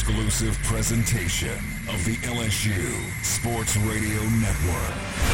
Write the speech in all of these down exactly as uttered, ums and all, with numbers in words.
exclusive presentation of the L S U Sports Radio Network.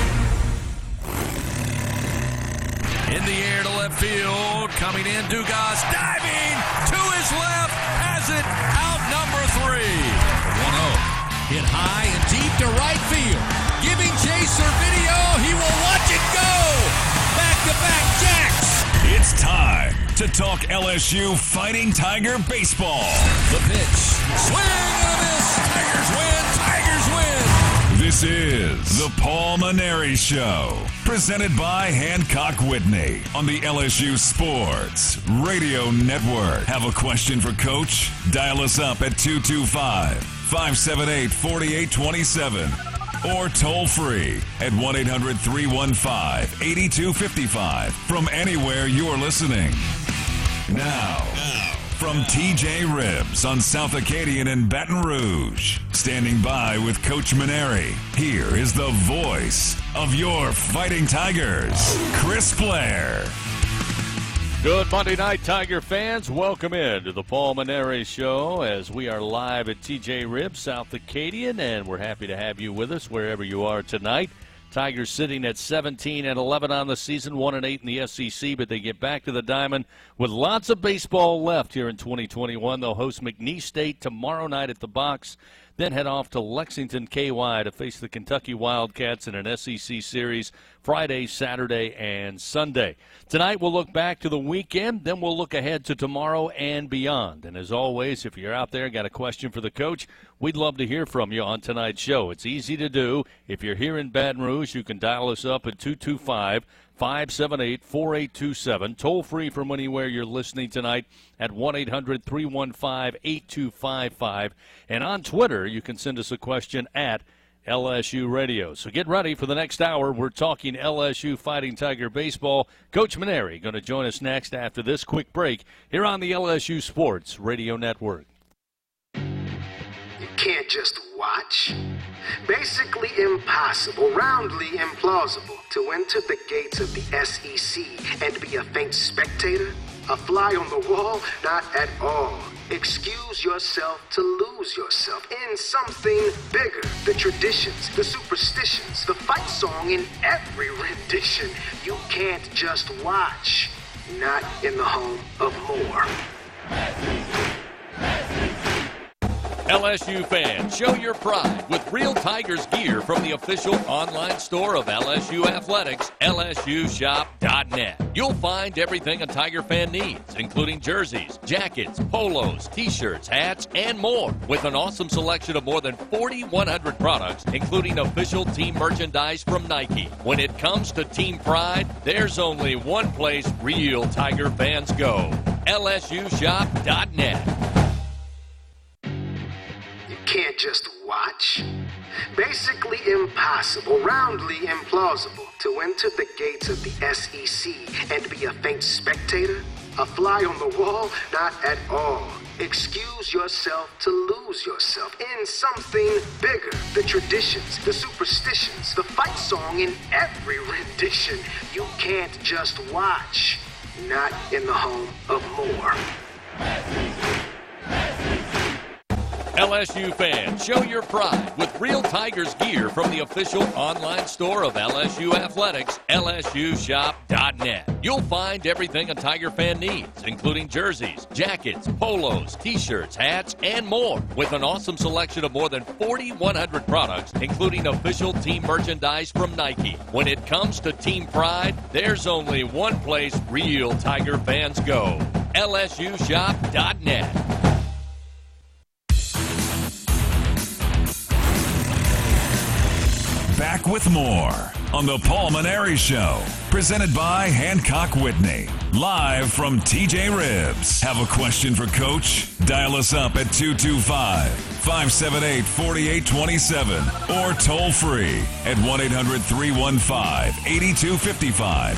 In the air to left field, coming in, Dugas diving to his left, has it out number three. one oh. Hit high and deep to right field. Giving Chase Servideo, he will watch it go. Back-to-back jacks. It's time to talk L S U Fighting Tiger baseball. The pitch. Swing and a miss. Tigers win. Tigers win. This is the Paul Mainieri Show, presented by Hancock Whitney on the L S U Sports Radio Network. Have a question for Coach? Dial us up at two two five, five seven eight, four eight two seven or toll free at one eight hundred, three one five, eight two five five from anywhere you're listening. Now, from T J Ribs on South Acadian in Baton Rouge, standing by with Coach Mainieri, here is the voice of your Fighting Tigers, Chris Blair. Good Monday night, Tiger fans. Welcome in to the Paul Mainieri Show as we are live at T J Ribs, South Acadian, and we're happy to have you with us wherever you are tonight. Tigers sitting at seventeen and eleven on the season, one and eight in the S E C, but they get back to the diamond with lots of baseball left here in twenty twenty-one. They'll host McNeese State tomorrow night at the Box, then head off to Lexington K Y to face the Kentucky Wildcats in an S E C series Friday, Saturday, and Sunday. Tonight we'll look back to the weekend, then we'll look ahead to tomorrow and beyond. And as always, if you're out there, got a question for the coach, we'd love to hear from you on tonight's show. It's easy to do. If you're here in Baton Rouge, you can dial us up at two two five, five seven eight, four eight two seven. Toll free from anywhere you're listening tonight at one eight hundred, three one five, eight two five five. And on Twitter, you can send us a question at L S U Radio. So get ready for the next hour. We're talking L S U Fighting Tiger baseball. Coach Mainieri going to join us next after this quick break here on the L S U Sports Radio Network. You can't just watch. Basically impossible, roundly implausible to enter the gates of the S E C and be a faint spectator, a fly on the wall, not at all. Excuse yourself to lose yourself in something bigger. The traditions, the superstitions, the fight song in every rendition. You can't just watch. Not in the home of more. L S U fans, show your pride with real Tigers gear from the official online store of L S U Athletics, L S U shop dot net. You'll find everything a Tiger fan needs, including jerseys, jackets, polos, t-shirts, hats, and more, with an awesome selection of more than forty-one hundred products, including official team merchandise from Nike. When it comes to team pride, there's only one place real Tiger fans go, L S U shop dot net. Can't just watch. Basically impossible, roundly implausible to enter the gates of the S E C and be a faint spectator, a fly on the wall, not at all. Excuse yourself to lose yourself in something bigger. The traditions, the superstitions, the fight song in every rendition. You can't just watch. Not in the home of more. L S U fans, show your pride with real Tigers gear from the official online store of L S U Athletics, L S U shop dot net. You'll find everything a Tiger fan needs, including jerseys, jackets, polos, t-shirts, hats, and more, with an awesome selection of more than forty-one hundred products, including official team merchandise from Nike. When it comes to team pride, there's only one place real Tiger fans go, L S U shop dot net. Back with more on the Paul Mainieri Show, presented by Hancock Whitney, live from T J Ribs. Have a question for Coach? Dial us up at two two five, five seven eight, four eight two seven or toll free at one eight hundred, three one five, eight two five five.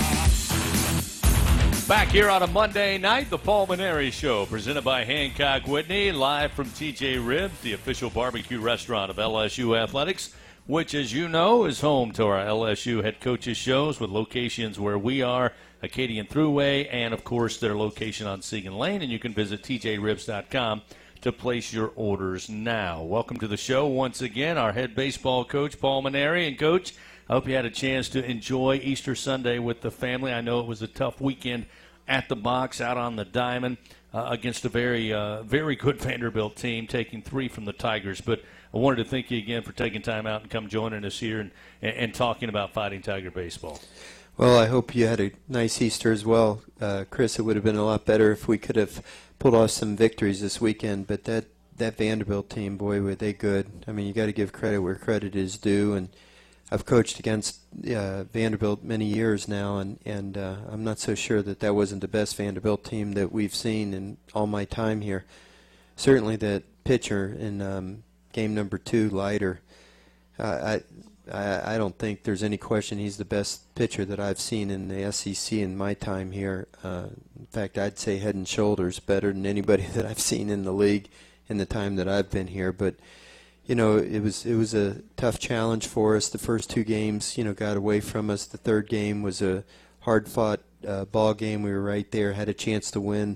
Back here on a Monday night, the Paul Mainieri Show, presented by Hancock Whitney, live from T J Ribs, the official barbecue restaurant of L S U Athletics, which, as you know, is home to our L S U head coaches shows with locations where we are, Acadian Thruway, and, of course, their location on Siegen Lane. And you can visit T J Ribs dot com to place your orders now. Welcome to the show once again, our head baseball coach, Paul Mainieri. And, Coach, I hope you had a chance to enjoy Easter Sunday with the family. I know it was a tough weekend at the box out on the diamond uh, against a very, uh, very good Vanderbilt team, taking three from the Tigers. But I wanted to thank you again for taking time out and come joining us here and, and, and talking about Fighting Tiger baseball. Well, I hope you had a nice Easter as well, uh, Chris. It would have been a lot better if we could have pulled off some victories this weekend. But that, that Vanderbilt team, boy, were they good. I mean, you got to give credit where credit is due. And I've coached against uh, Vanderbilt many years now, and, and uh, I'm not so sure that that wasn't the best Vanderbilt team that we've seen in all my time here. Certainly that pitcher in um, game number two, Leiter, uh, I, I I don't think there's any question he's the best pitcher that I've seen in the S E C in my time here. Uh, in fact, I'd say head and shoulders better than anybody that I've seen in the league in the time that I've been here. But you know, it was it was a tough challenge for us. The first two games, you know, got away from us. The third game was a hard-fought uh, ball game. We were right there, had a chance to win.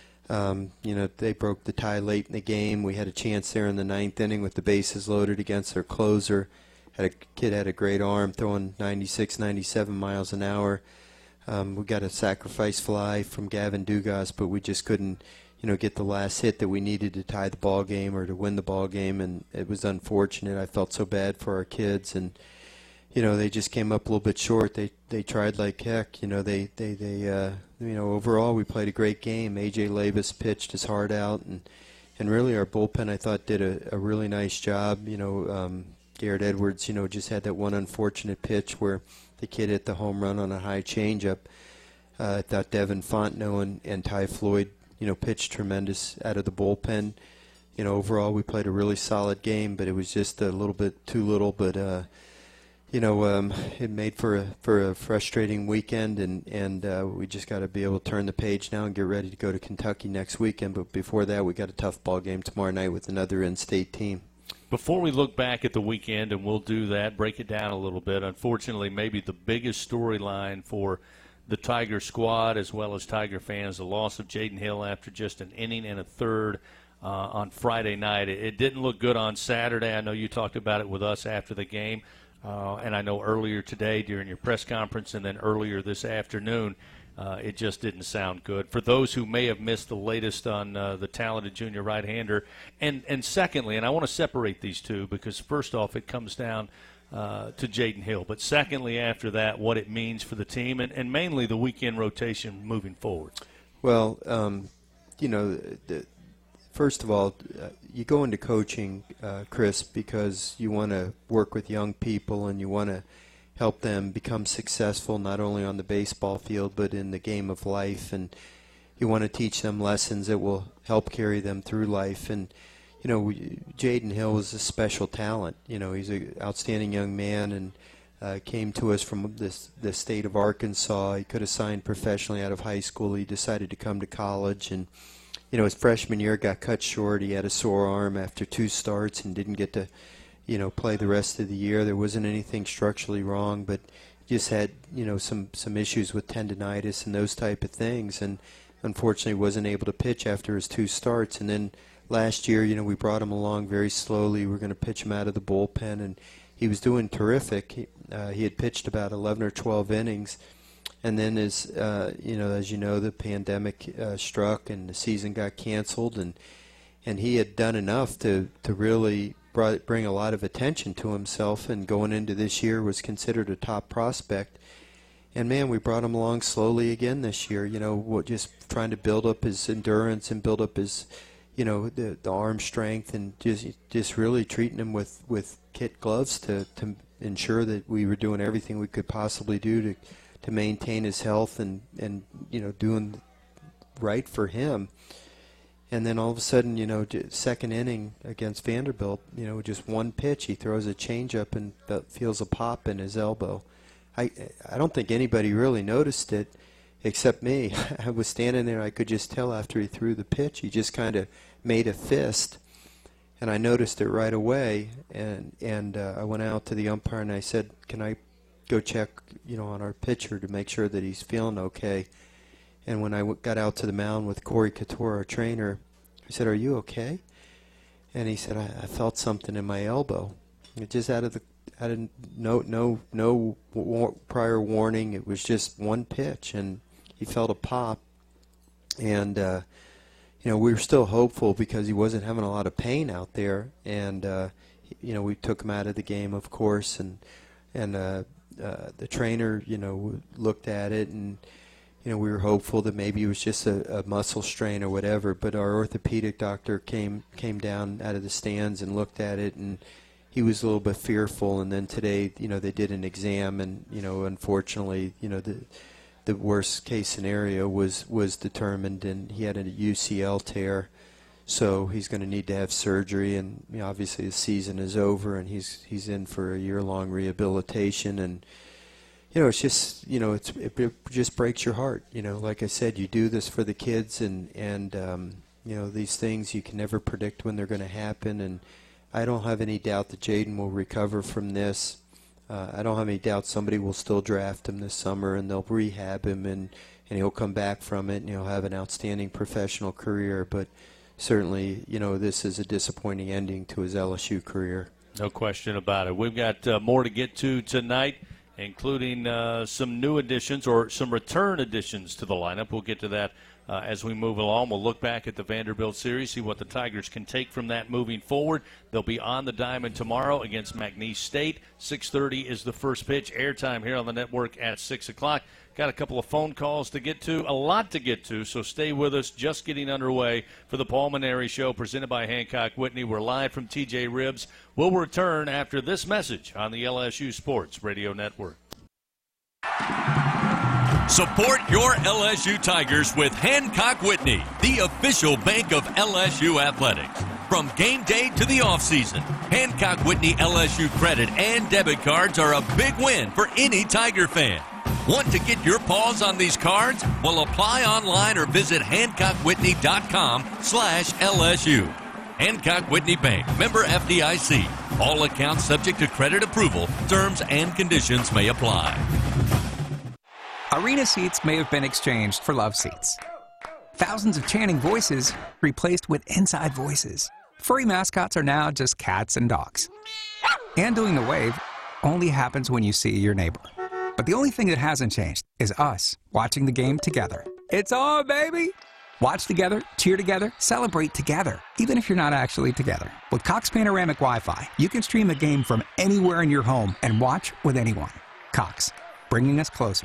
Um, you know, they broke the tie late in the game. We had a chance there in the ninth inning with the bases loaded against their closer. Had a kid had a great arm, throwing ninety-six, ninety-seven miles an hour. Um, we got a sacrifice fly from Gavin Dugas, but we just couldn't, you know, get the last hit that we needed to tie the ball game or to win the ball game, and it was unfortunate. I felt so bad for our kids, and you know, they just came up a little bit short. They they tried like heck. You know, they they they uh, you know, overall we played a great game. A J Labus pitched his heart out, and and really our bullpen I thought did a, a really nice job. You know, um, Garrett Edwards, you know, just had that one unfortunate pitch where the kid hit the home run on a high changeup. Uh, I thought Devin Fontenot and, and Ty Floyd, you know, pitched tremendous out of the bullpen. You know, overall we played a really solid game, but it was just a little bit too little. But uh, you know, um, it made for a for a frustrating weekend, and and uh, we just got to be able to turn the page now and get ready to go to Kentucky next weekend. But before that, we got a tough ball game tomorrow night with another in-state team. Before we look back at the weekend, and we'll do that, break it down a little bit. Unfortunately, maybe the biggest storyline for the Tiger squad as well as Tiger fans, the loss of Jaden Hill after just an inning and a third uh, on Friday night. It, it didn't look good on Saturday. I know you talked about it with us after the game, uh, and I know earlier today during your press conference and then earlier this afternoon, uh, it just didn't sound good. For those who may have missed the latest on uh, the talented junior right-hander, and, and secondly, and I want to separate these two because first off it comes down Uh, to Jaden Hill. But secondly, after that, what it means for the team and, and mainly the weekend rotation moving forward. Well, um, you know, the, first of all, uh, you go into coaching, uh, Chris, because you want to work with young people and you want to help them become successful not only on the baseball field but in the game of life. And you want to teach them lessons that will help carry them through life. And you know, Jaden Hill is a special talent. You know, he's an outstanding young man and uh, came to us from this the state of Arkansas. He could have signed professionally out of high school. He decided to come to college, and you know, his freshman year got cut short. He had a sore arm after two starts and didn't get to, you know, play the rest of the year. There wasn't anything structurally wrong, but just had, you know, some some issues with tendonitis and those type of things, and unfortunately wasn't able to pitch after his two starts. And then last year, you know, we brought him along very slowly. We were going to pitch him out of the bullpen, and he was doing terrific. He, uh, he had pitched about eleven or twelve innings, and then as uh, you know, as you know, the pandemic uh, struck and the season got canceled, and and he had done enough to to really brought, bring a lot of attention to himself. And going into this year, was considered a top prospect. And man, we brought him along slowly again this year. You know, just trying to build up his endurance and build up his, you know, the, the arm strength, and just just really treating him with, with kid gloves to, to ensure that we were doing everything we could possibly do to to maintain his health and, and you know, doing right for him. And then all of a sudden, you know, second inning against Vanderbilt, you know, just one pitch, he throws a changeup and feels a pop in his elbow. I I don't think anybody really noticed it except me. I was standing there. I could just tell after he threw the pitch. He just kind of made a fist, and I noticed it right away. And and uh, I went out to the umpire and I said, "Can I go check, you know, on our pitcher to make sure that he's feeling okay?" And when I w- got out to the mound with Corey Couture, our trainer, I said, "Are you okay?" and he said, I, I felt something in my elbow. It just out of the out of no no no war, prior warning. It was just one pitch, and he felt a pop. And uh, you know, we were still hopeful because he wasn't having a lot of pain out there. And uh, you know, we took him out of the game, of course, and and uh, uh, the trainer, you know, looked at it, and you know, we were hopeful that maybe it was just a, a muscle strain or whatever. But our orthopedic doctor came came down out of the stands and looked at it, and he was a little bit fearful. And then today, you know, they did an exam, and you know, unfortunately, you know, the the worst case scenario was was determined, and he had a U C L tear. So he's going to need to have surgery, and you know, obviously the season is over, and he's he's in for a year-long rehabilitation. And you know, it's just you know, it's it, it just breaks your heart. You know, like I said, you do this for the kids, and and um, you know, these things you can never predict when they're going to happen. And I don't have any doubt that Jaden will recover from this. Uh, I don't have any doubt somebody will still draft him this summer, and they'll rehab him, and and he'll come back from it, and he'll have an outstanding professional career. But certainly, you know, this is a disappointing ending to his L S U career. No question about it. We've got uh, more to get to tonight, including uh, some new additions or some return additions to the lineup. We'll get to that uh, as we move along. We'll look back at the Vanderbilt series, see what the Tigers can take from that moving forward. They'll be on the diamond tomorrow against McNeese State. six thirty is the first pitch. Airtime here on the network at six o'clock. Got a couple of phone calls to get to, a lot to get to, so stay with us. Just getting underway for the Paul Maneri Show, presented by Hancock Whitney. We're live from T J Ribs. We'll return after this message on the L S U Sports Radio Network. Support your L S U Tigers with Hancock Whitney, the official bank of L S U Athletics. From game day to the offseason, Hancock Whitney L S U credit and debit cards are a big win for any Tiger fan. Want to get your paws on these cards? Well, apply online or visit HancockWhitney.com slash LSU. Hancock Whitney Bank, member F D I C. All accounts subject to credit approval. Terms and conditions may apply. Arena seats may have been exchanged for love seats. Thousands of chanting voices replaced with inside voices. Furry mascots are now just cats and dogs. And doing the wave only happens when you see your neighbor. But the only thing that hasn't changed is us watching the game together. It's on, baby! Watch together, cheer together, celebrate together, even if you're not actually together. With Cox Panoramic Wi-Fi, you can stream a game from anywhere in your home and watch with anyone. Cox, bringing us closer.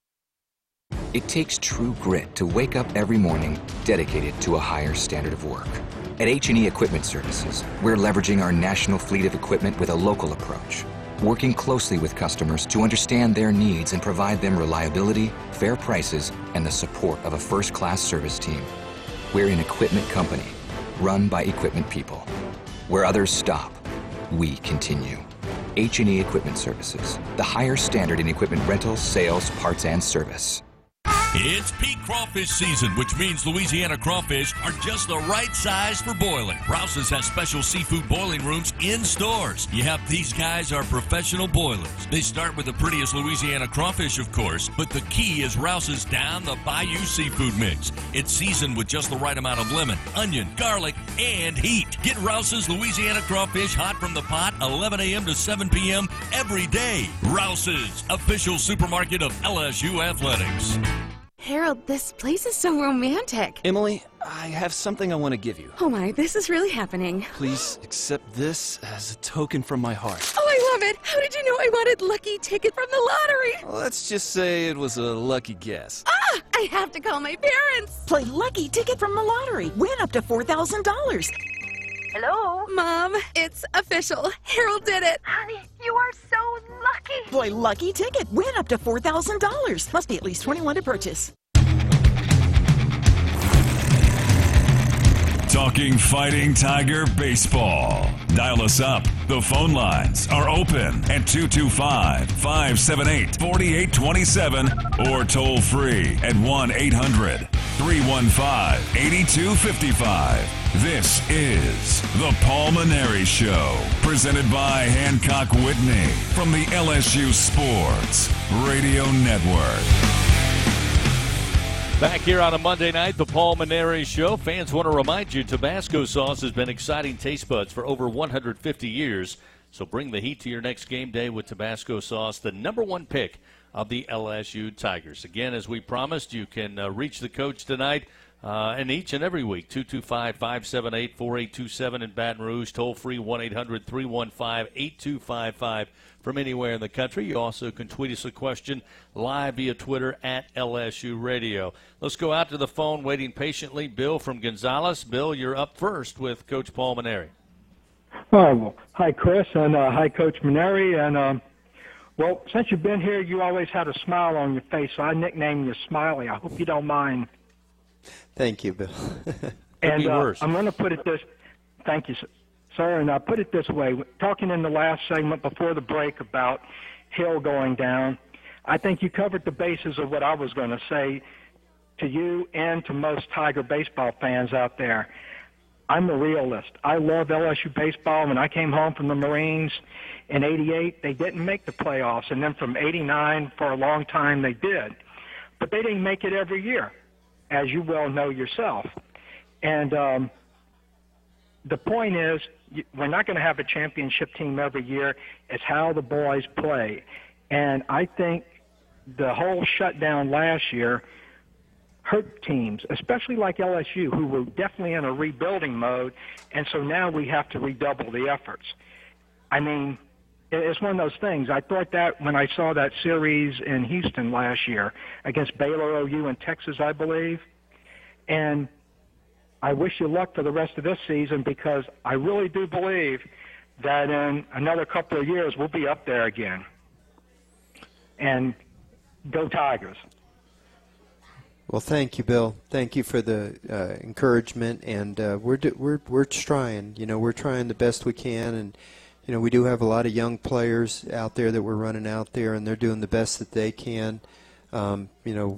It takes true grit to wake up every morning dedicated to a higher standard of work. At H and E Equipment Services, we're leveraging our national fleet of equipment with a local approach, working closely with customers to understand their needs and provide them reliability, fair prices, and the support of a first-class service team. We're an equipment company, run by equipment people. Where others stop, we continue. H and E Equipment Services, the higher standard in equipment rentals, sales, parts, and service. It's peak crawfish season, which means Louisiana crawfish are just the right size for boiling. Rouse's has special seafood boiling rooms in stores. Yeah, these guys are professional boilers. They start with the prettiest Louisiana crawfish, of course, but the key is Rouse's Down the Bayou Seafood Mix. It's seasoned with just the right amount of lemon, onion, garlic, and heat. Get Rouse's Louisiana crawfish hot from the pot eleven a.m. to seven p.m. every day. Rouse's, official supermarket of L S U Athletics. Harold, this place is so romantic. Emily, I have something I want to give you. Oh my, this is really happening. Please accept this as a token from my heart. Oh, I love it. How did you know I wanted Lucky Ticket from the lottery? Let's just say it was a lucky guess. Ah, I have to call my parents. Play Lucky Ticket from the lottery. Win up to four thousand dollars. Hello? Mom, it's official. Harold did it. Honey, you are so lucky. Play Lucky Ticket. Win up to four thousand dollars. Must be at least twenty-one to purchase. Talking Fighting Tiger Baseball. Dial us up. The phone lines are open at two two five, five seven eight, four eight two seven or toll free at one eight hundred, three one five, eight two five five. This is the Paul Maneri Show, presented by Hancock Whitney from the L S U Sports Radio Network. Back here on a Monday night, the Paul Mainieri Show. Fans want to remind you, Tabasco sauce has been exciting taste buds for over one hundred fifty years. So bring the heat to your next game day with Tabasco sauce, the number one pick of the L S U Tigers. Again, as we promised, you can uh, reach the coach tonight uh, and each and every week, two two five, five seven eight, four eight two seven in Baton Rouge, toll free one eight hundred, three one five, eight two five five from anywhere in the country. You also can tweet us a question live via Twitter at L S U Radio. Let's go out to the phone, waiting patiently. Bill from Gonzales. Bill, you're up first with Coach Paul Mainieri. All right, well, hi, Chris, and uh, hi, Coach Mainieri. And, um, well, since you've been here, you always had a smile on your face, so I nicknamed you Smiley. I hope you don't mind. Thank you, Bill. and uh, I'm going to put it this – thank you, sir. And I'll put it this way. Talking in the last segment before the break about Hill going down, I think you covered the bases of what I was going to say to you and to most Tiger baseball fans out there. I'm a realist. I love L S U baseball. When I came home from the Marines in eighty-eight, they didn't make the playoffs. And then from eighty-nine, for a long time, they did. But they didn't make it every year, as you well know yourself. And um, the point is, we're not going to have a championship team every year. It's how the boys play. And I think the whole shutdown last year hurt teams, especially like L S U, who were definitely in a rebuilding mode, and so now we have to redouble the efforts. I mean, it's one of those things. I thought that when I saw that series in Houston last year against Baylor, O U, and Texas, I believe, and I wish you luck for the rest of this season because I really do believe that in another couple of years we'll be up there again. And go Tigers. Well, thank you, Bill. Thank you for the uh, encouragement, and uh, we're do, we're we're trying. You know, we're trying the best we can, and you know, we do have a lot of young players out there that we're running out there, and they're doing the best that they can. Um, you know,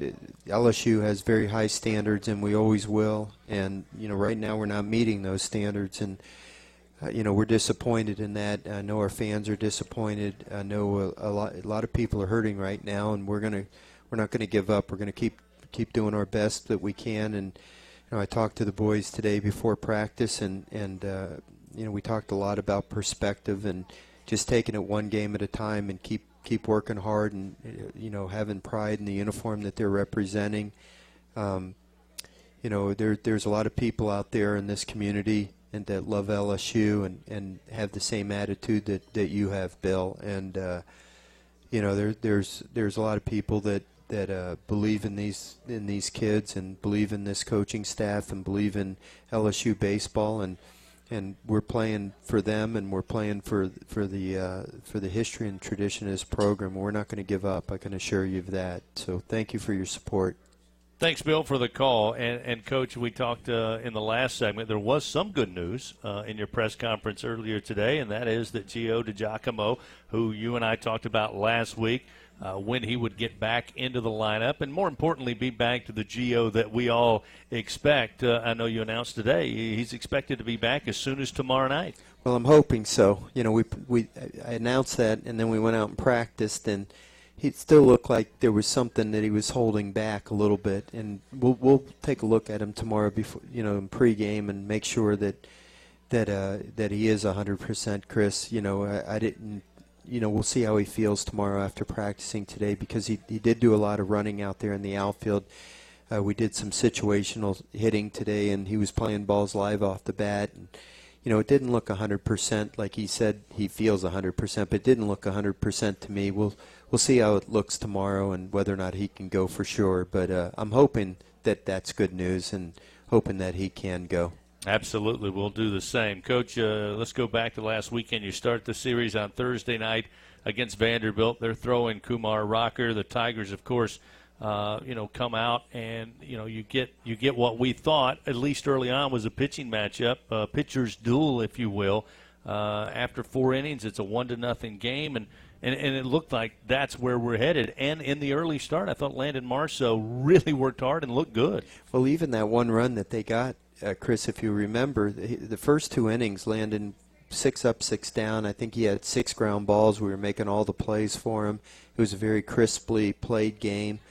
L S U has very high standards, and we always will. And you know, right now we're not meeting those standards, and uh, you know, we're disappointed in that. I know our fans are disappointed. I know a, a lot a lot of people are hurting right now, and we're gonna we're not gonna give up. We're gonna keep. keep doing our best that we can. And you know, I talked to the boys today before practice, and and uh, you know, we talked a lot about perspective and just taking it one game at a time and keep keep working hard, and you know, having pride in the uniform that they're representing. Um, you know, there there's a lot of people out there in this community and that love L S U and and have the same attitude that that you have, Bill. And uh, you know, there there's there's a lot of people that that uh, believe in these in these kids and believe in this coaching staff and believe in L S U baseball, and and we're playing for them, and we're playing for for the uh, for the history and tradition of this program. We're not going to give up. I can assure you of that. So thank you for your support. Thanks, Bill, for the call. And, and Coach, we talked uh, in the last segment. There was some good news uh, in your press conference earlier today, and that is that Gio DiGiacomo, who you and I talked about last week, Uh, when he would get back into the lineup, and more importantly, be back to the Gio that we all expect. Uh, I know you announced today he's expected to be back as soon as tomorrow night. Well, I'm hoping so. You know, we we I announced that, and then we went out and practiced, and he still looked like there was something that he was holding back a little bit. And we'll we'll take a look at him tomorrow before, you know, in pregame, and make sure that that uh, that he is one hundred percent, Chris. You know, I, I didn't. You know, we'll see how he feels tomorrow after practicing today, because he, he did do a lot of running out there in the outfield. Uh, we did some situational hitting today, and he was playing balls live off the bat. And, you know, it didn't look one hundred percent like he said he feels one hundred percent, but it didn't look one hundred percent to me. We'll we'll see how it looks tomorrow and whether or not he can go for sure. But uh, I'm hoping that that's good news and hoping that he can go. Absolutely. We'll do the same. Coach, uh, let's go back to last weekend. You start the series on Thursday night against Vanderbilt. They're throwing Kumar Rocker. The Tigers, of course, uh, you know, come out and, you know, you get you get what we thought, at least early on, was a pitching matchup, a pitcher's duel, if you will. Uh, after four innings, it's a one to nothing game, and, and, and it looked like that's where we're headed. And in the early start, I thought Landon Marceau really worked hard and looked good. Well, even that one run that they got, Uh, Chris, if you remember, the, the first two innings, Landon six up, six down. I think he had six ground balls. We were making all the plays for him. It was a very crisply played game.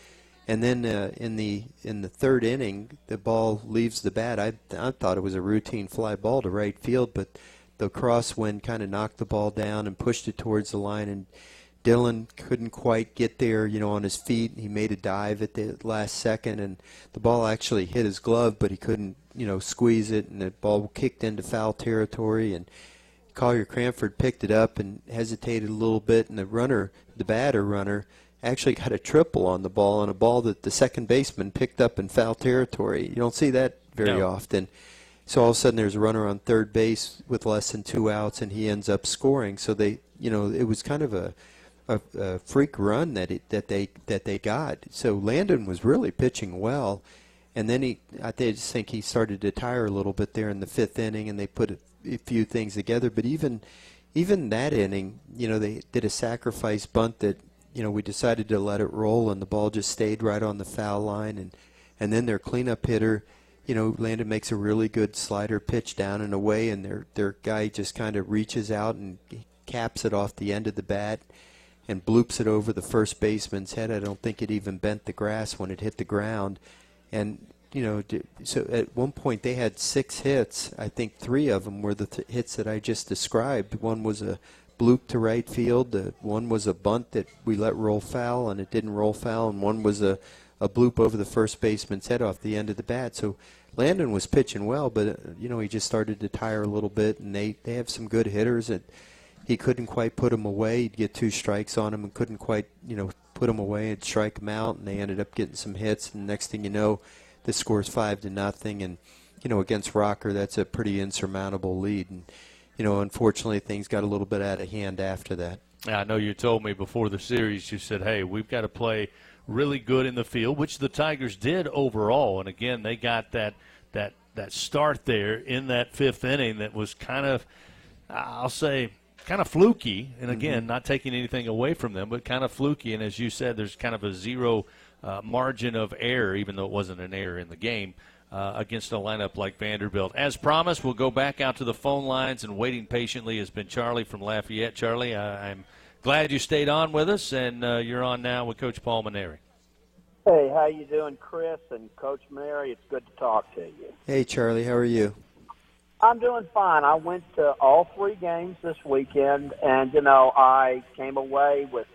And then uh, in the in the third inning, the ball leaves the bat. I I thought it was a routine fly ball to right field, but the crosswind kind of knocked the ball down and pushed it towards the line, and Dylan couldn't quite get there, you know, on his feet. He made a dive at the last second, and the ball actually hit his glove, but he couldn't, you know, squeeze it, and the ball kicked into foul territory. And Collier Cranford picked it up and hesitated a little bit, and the runner, the batter runner, actually got a triple on the ball, on a ball that the second baseman picked up in foul territory. You don't see that very no. often. So all of a sudden there's a runner on third base with less than two outs, and he ends up scoring. So they, you know, it was kind of a, a, a freak run that it, that they that they got. So Landon was really pitching well, and then he, I just think he started to tire a little bit there in the fifth inning, and they put a, a few things together. But even even that inning, you know, they did a sacrifice bunt that, you know, we decided to let it roll, and the ball just stayed right on the foul line, and and then their cleanup hitter, you know, Landon makes a really good slider pitch down and away, and their their guy just kind of reaches out and caps it off the end of the bat and bloops it over the first baseman's head. I don't think it even bent the grass when it hit the ground. And, you know, so at one point they had six hits. I think three of them were the th- hits that I just described. One was a bloop to right field. The one was a bunt that we let roll foul, and it didn't roll foul. And one was a, a bloop over the first baseman's head off the end of the bat. So Landon was pitching well, but, uh, you know, he just started to tire a little bit, and they, they have some good hitters. And he couldn't quite put them away. He'd get two strikes on him and couldn't quite, you know, put them away and strike them out, and they ended up getting some hits. And next thing you know, the score's five to nothing. And, you know, against Rocker, that's a pretty insurmountable lead. And, you know, unfortunately, things got a little bit out of hand after that. I know you told me before the series, you said, hey, we've got to play really good in the field, which the Tigers did overall. And, again, they got that that that start there in that fifth inning that was kind of, I'll say, kind of fluky. And, again, mm-hmm. not taking anything away from them, but kind of fluky. And, as you said, there's kind of a zero uh, margin of error, even though it wasn't an error in the game. Uh, against a lineup like Vanderbilt. As promised, we'll go back out to the phone lines, and waiting patiently has been Charlie from Lafayette. Charlie, I, I'm glad you stayed on with us, and uh, you're on now with Coach Paul Mainieri. Hey, how you doing, Chris and Coach Mainieri? It's good to talk to you. Hey, Charlie, how are you? I'm doing fine. I went to all three games this weekend, and, you know, I came away with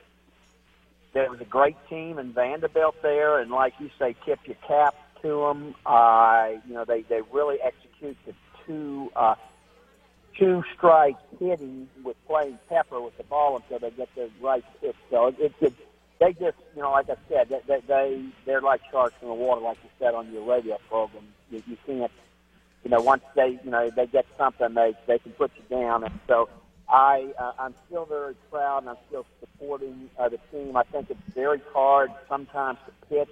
there was a great team in Vanderbilt there, and like you say, tip your cap to them. Uh, you know, they, they really execute the two uh, two strike hitting with playing pepper with the ball until they get the right pitch. So it, it, it they just, you know, like I said, they, they, they they're like sharks in the water, like you said on your radio program. You, you can't, you know, once they, you know, they get something, they they can put you down. And so I uh, I'm still very proud, and I'm still supporting uh, the team. I think it's very hard sometimes to pitch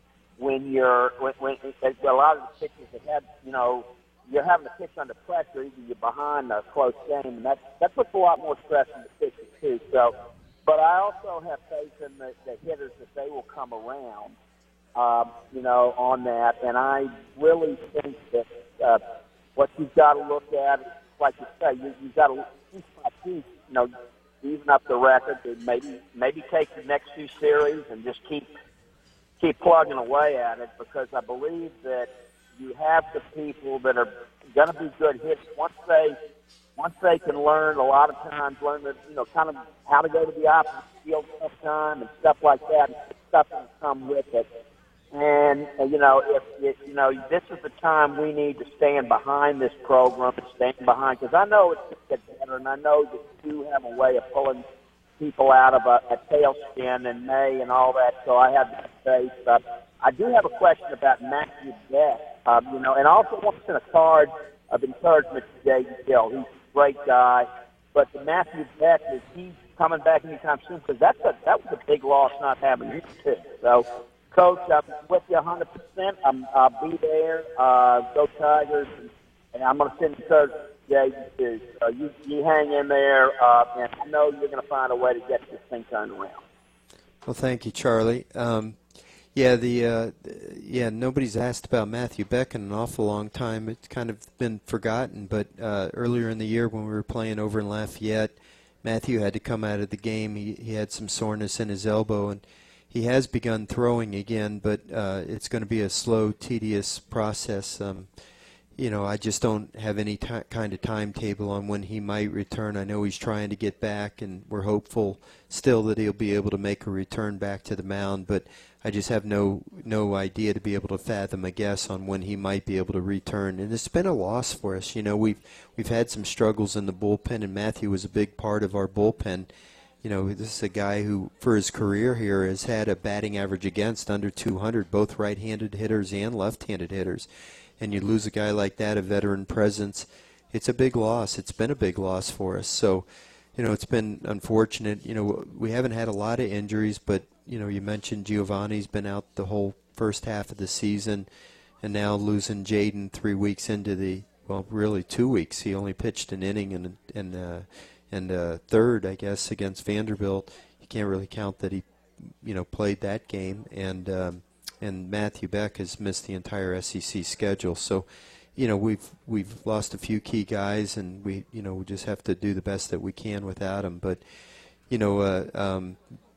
when you're when, when a lot of the pitchers that have, you know, you're having to pitch under pressure, either you're behind a close game, and that that puts a lot more stress on the pitchers too. So, but I also have faith in the, the hitters that they will come around, um, you know, on that, and I really think that uh, what you've got to look at, like you say, you, you've got to piece by piece, you know, even up the record, and maybe maybe take the next two series and just keep. keep plugging away at it, because I believe that you have the people that are going to be good hits once they once they can learn a lot of times, learn the, you know, kind of how to go to the opposite field sometime and stuff like that, and stuff that come with it. And, you know, if, if you know, this is the time we need to stand behind this program and stand behind, because I know it's going to get better, and I know that you have a way of pulling people out of a, a tailspin in May and all that, so I have that faith. Uh, I do have a question about Matthew Beck, um, you know, and I also want to send a card of encouragement to Jaden Hill. He's a great guy, but the Matthew Beck, is he coming back anytime soon? Because that's a, that was a big loss not having him too. So, Coach, I'm with you one hundred percent. I'm, I'll be there. Uh, go Tigers, and, and I'm going to send encouragement. Jaden, uh, you, you hang in there, uh, and I know you're going to find a way to get this thing turned around. Well, thank you, Charlie. Um, yeah, the uh, yeah nobody's asked about Matthew Beck in an awful long time. It's kind of been forgotten, but uh, earlier in the year when we were playing over in Lafayette, Matthew had to come out of the game. He he had some soreness in his elbow, and he has begun throwing again, but uh, it's going to be a slow, tedious process. Um, you know, I just don't have any t- kind of timetable on when he might return. I know he's trying to get back, and we're hopeful still that he'll be able to make a return back to the mound, but I just have no no idea to be able to fathom a guess on when he might be able to return. And it's been a loss for us. You know, we've we've had some struggles in the bullpen, and Matthew was a big part of our bullpen. You know, this is a guy who, for his career here, has had a batting average against under two hundred, both right-handed hitters and left-handed hitters. And you lose a guy like that, a veteran presence, it's a big loss. It's been a big loss for us. So, you know, it's been unfortunate. You know, we haven't had a lot of injuries, but, you know, you mentioned Giovanni's been out the whole first half of the season, and now losing Jaden three weeks into the, well, really two weeks. He only pitched an inning and, and, uh, and uh, third, I guess, against Vanderbilt. You can't really count that he, you know, played that game. And, um, and Matthew Beck has missed the entire S E C schedule. So, you know, we've we've lost a few key guys, and we, you know, we just have to do the best that we can without them. But, you know, uh, um,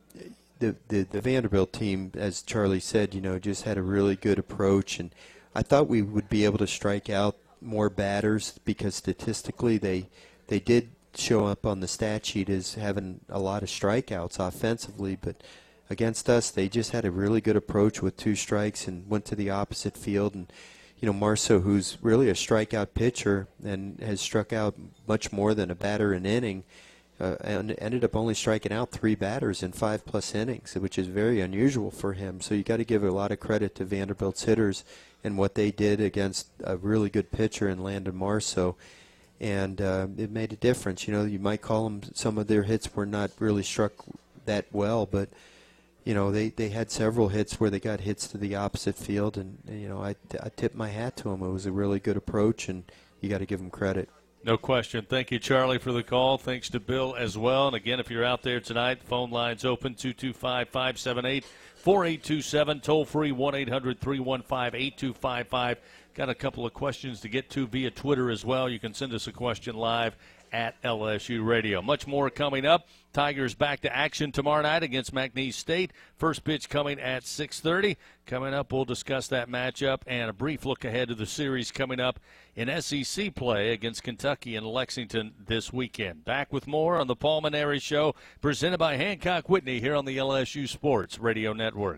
the, the the Vanderbilt team, as Charlie said, you know, just had a really good approach, and I thought we would be able to strike out more batters because statistically they they did show up on the stat sheet as having a lot of strikeouts offensively, but against us, they just had a really good approach with two strikes and went to the opposite field. And, you know, Marceau, who's really a strikeout pitcher and has struck out much more than a batter an inning, uh, and ended up only striking out three batters in five-plus innings, which is very unusual for him. So you got to give a lot of credit to Vanderbilt's hitters and what they did against a really good pitcher in Landon Marceau. And uh, it made a difference. You know, you might call them, some of their hits were not really struck that well, but you know, they, they had several hits where they got hits to the opposite field, and, and you know, I, I tip my hat to them. It was a really good approach, and you got to give them credit. No question. Thank you, Charlie, for the call. Thanks to Bill as well. And again, if you're out there tonight, the phone line's open, two two five, five seven eight, four eight two seven, toll free one eight hundred, three one five, eight two five five. Got a couple of questions to get to via Twitter as well. You can send us a question live at L S U Radio. Much more coming up. Tigers back to action tomorrow night against McNeese State. First pitch coming at six thirty. Coming up, we'll discuss that matchup and a brief look ahead to the series coming up in S E C play against Kentucky and Lexington this weekend. Back with more on the Paul Mainieri Show, presented by Hancock Whitney here on the L S U Sports Radio Network.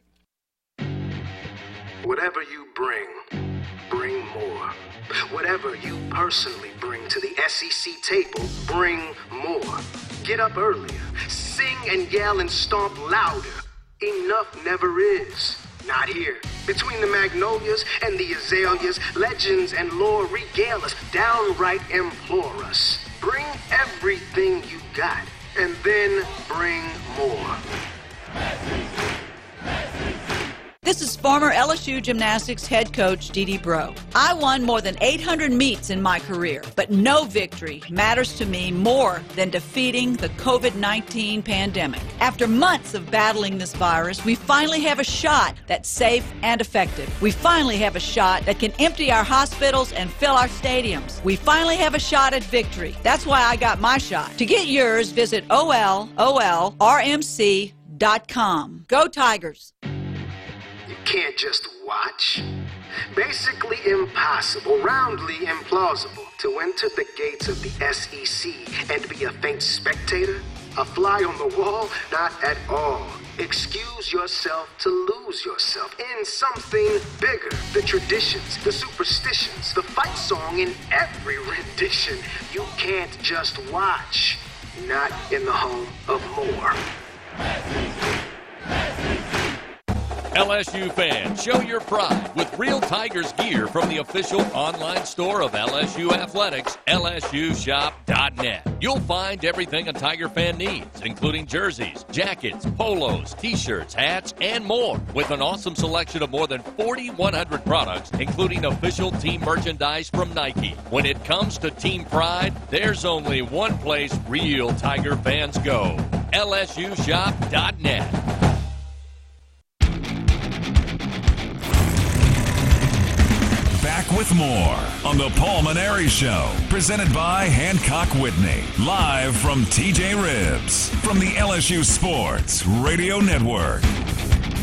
Whatever you bring, bring more. Whatever you personally bring to the S E C table, bring more. Get up earlier, sing and yell and stomp louder. Enough never is. Not here. Between the magnolias and the azaleas, legends and lore regale us, downright implore us. Bring everything you got, and then bring more. This is former L S U Gymnastics head coach Dee Dee Bro. I won more than eight hundred meets in my career, but no victory matters to me more than defeating the COVID nineteen pandemic. After months of battling this virus, we finally have a shot that's safe and effective. We finally have a shot that can empty our hospitals and fill our stadiums. We finally have a shot at victory. That's why I got my shot. To get yours, visit O L O L R M C dot com. Go Tigers! Can't just watch. Basically impossible, roundly implausible to enter the gates of the S E C and be a faint spectator, a fly on the wall, not at all. Excuse yourself to lose yourself in something bigger. The traditions, the superstitions, the fight song in every rendition. You can't just watch. Not in the home of more. L S U fans, show your pride with real Tigers gear from the official online store of L S U Athletics, L S U shop dot net. You'll find everything a Tiger fan needs, including jerseys, jackets, polos, t-shirts, hats, and more, with an awesome selection of more than forty-one hundred products, including official team merchandise from Nike. When it comes to team pride, there's only one place real Tiger fans go, L S U shop dot net. Back with more on the Paul Mainieri Show, presented by Hancock Whitney, live from T J Ribs, from the L S U Sports Radio Network.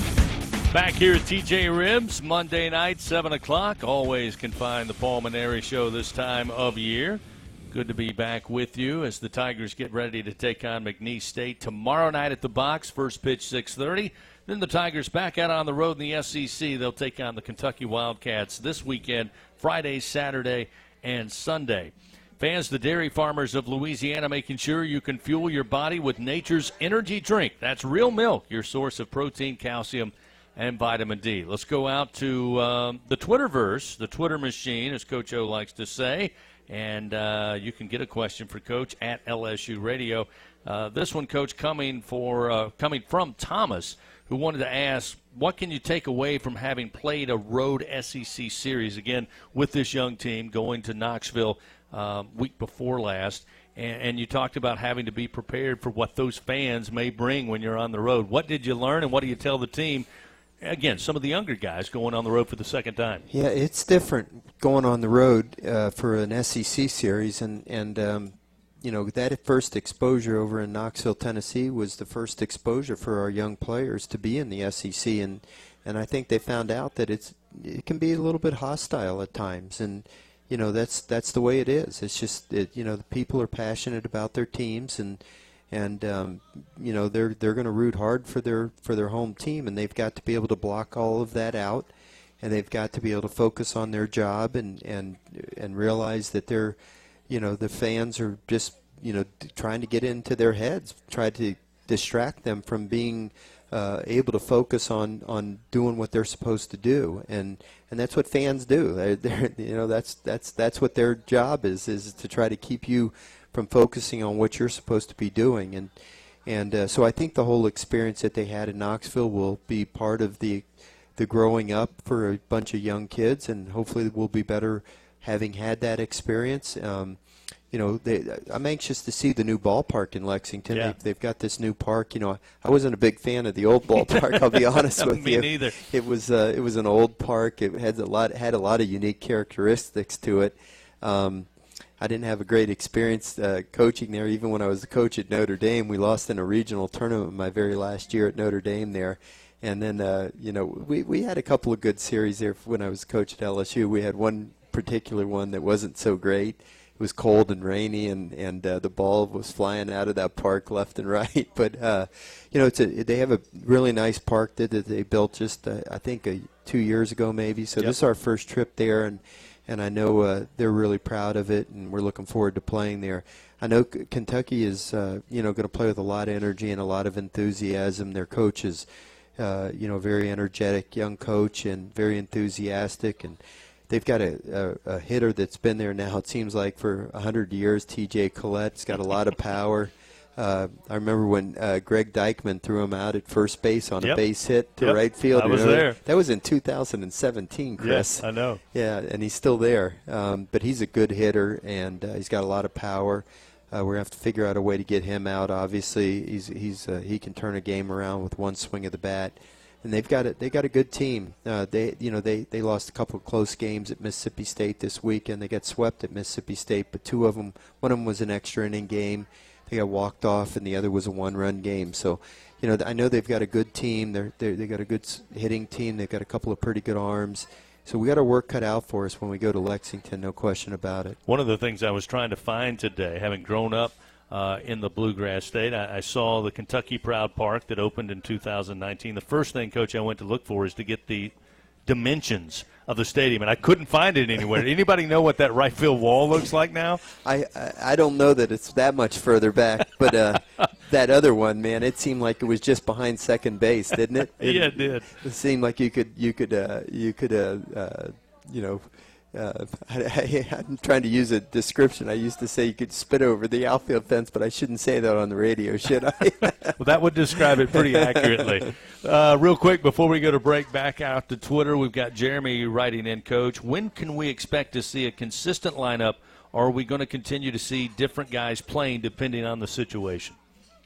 Back here at T J Ribs, Monday night, seven o'clock. Always can find the Paul Maneri Show this time of year. Good to be back with you as the Tigers get ready to take on McNeese State tomorrow night at the Box. First pitch, six thirty. Then the Tigers back out on the road in the S E C. They'll take on the Kentucky Wildcats this weekend, Friday, Saturday, and Sunday. Fans, the dairy farmers of Louisiana making sure you can fuel your body with nature's energy drink. That's real milk, your source of protein, calcium, and vitamin D. Let's go out to um, the Twitterverse, the Twitter machine, as Coach O likes to say, and uh, you can get a question for Coach at L S U Radio. Uh, this one, Coach, coming for uh, coming from Thomas, who wanted to ask, what can you take away from having played a road S E C series, again, with this young team going to Knoxville um, week before last? And, and you talked about having to be prepared for what those fans may bring when you're on the road. What did you learn, and what do you tell the team? Again, some of the younger guys going on the road for the second time. Yeah, it's different going on the road uh, for an S E C series, and and um, you know, that first exposure over in Knoxville, Tennessee, was the first exposure for our young players to be in the S E C, and and I think they found out that it's it can be a little bit hostile at times, and you know that's that's the way it is. It's just it, you know the people are passionate about their teams, and. And um, you know they're they're going to root hard for their for their home team, and they've got to be able to block all of that out, and they've got to be able to focus on their job and and and realize that they're, you know, the fans are just you know trying to get into their heads, try to distract them from being uh, able to focus on on doing what they're supposed to do, and and that's what fans do. They're, they're, you know that's that's that's what their job is is to try to keep you from focusing on what you're supposed to be doing. And and uh, so I think the whole experience that they had in Knoxville will be part of the the growing up for a bunch of young kids, and hopefully we'll be better having had that experience. Um, you know, they, I'm anxious to see the new ballpark in Lexington. Yeah. They've, they've got this new park. You know, I wasn't a big fan of the old ballpark. I'll be honest with Me you. Me neither. It was uh, it was an old park. It had a lot had a lot of unique characteristics to it. Um, I didn't have a great experience uh, coaching there. Even when I was the coach at Notre Dame, we lost in a regional tournament my very last year at Notre Dame there. And then, uh, you know, we, we had a couple of good series there when I was coach at L S U. We had one particular one that wasn't so great. It was cold and rainy, and, and uh, the ball was flying out of that park left and right. But, uh, you know, it's a, they have a really nice park that they built just, uh, I think, uh, two years ago maybe. So yep. This is our first trip there, and And I know uh, they're really proud of it, and we're looking forward to playing there. I know C- Kentucky is, uh, you know, going to play with a lot of energy and a lot of enthusiasm. Their coach is, uh, you know, very energetic young coach and very enthusiastic. And they've got a, a, a hitter that's been there now, it seems like, for one hundred years, T J Collette's got a lot of power. Uh, I remember when uh, Greg Dykman threw him out at first base on yep. a base hit to yep. right field. I was you know, there. That was in two thousand seventeen, Chris. Yes, I know. Yeah, and he's still there. Um, but he's a good hitter, and uh, he's got a lot of power. Uh, we're going to have to figure out a way to get him out. Obviously, he's he's uh, he can turn a game around with one swing of the bat. And they've got a they got a good team. Uh, they you know they, they lost a couple of close games at Mississippi State this weekend. They got swept at Mississippi State, but two of them, one of them was an extra inning game. They got walked off, and the other was a one-run game. So, you know, I know they've got a good team. They're, they're they got a good hitting team. They've got a couple of pretty good arms. So we got our work cut out for us when we go to Lexington, no question about it. One of the things I was trying to find today, having grown up uh, in the Bluegrass State, I, I saw the Kentucky Proud Park that opened in two thousand nineteen. The first thing, Coach, I went to look for is to get the dimensions of the stadium, and I couldn't find it anywhere. Anybody know what that right field wall looks like now? I, I, I don't know that it's that much further back, but uh, that other one, man, it seemed like it was just behind second base, didn't it? it yeah, it did. It seemed like you could you could uh, you could uh, uh, you know. Uh, I, I, I'm trying to use a description. I used to say you could spit over the outfield fence, but I shouldn't say that on the radio, should I? Well, that would describe it pretty accurately. Uh, real quick, before we go to break, back out to Twitter, we've got Jeremy writing in, Coach, when can we expect to see a consistent lineup, or are we going to continue to see different guys playing depending on the situation?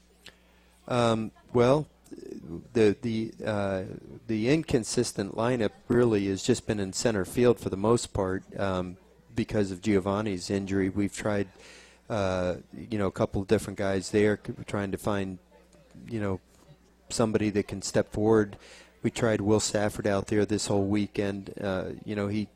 Um, well, the the uh, the inconsistent lineup really has just been in center field for the most part um, because of Giovanni's injury. We've tried, uh, you know, a couple of different guys there, trying to find, you know, somebody that can step forward. we tried Will Stafford out there this whole weekend. Uh, you know, he,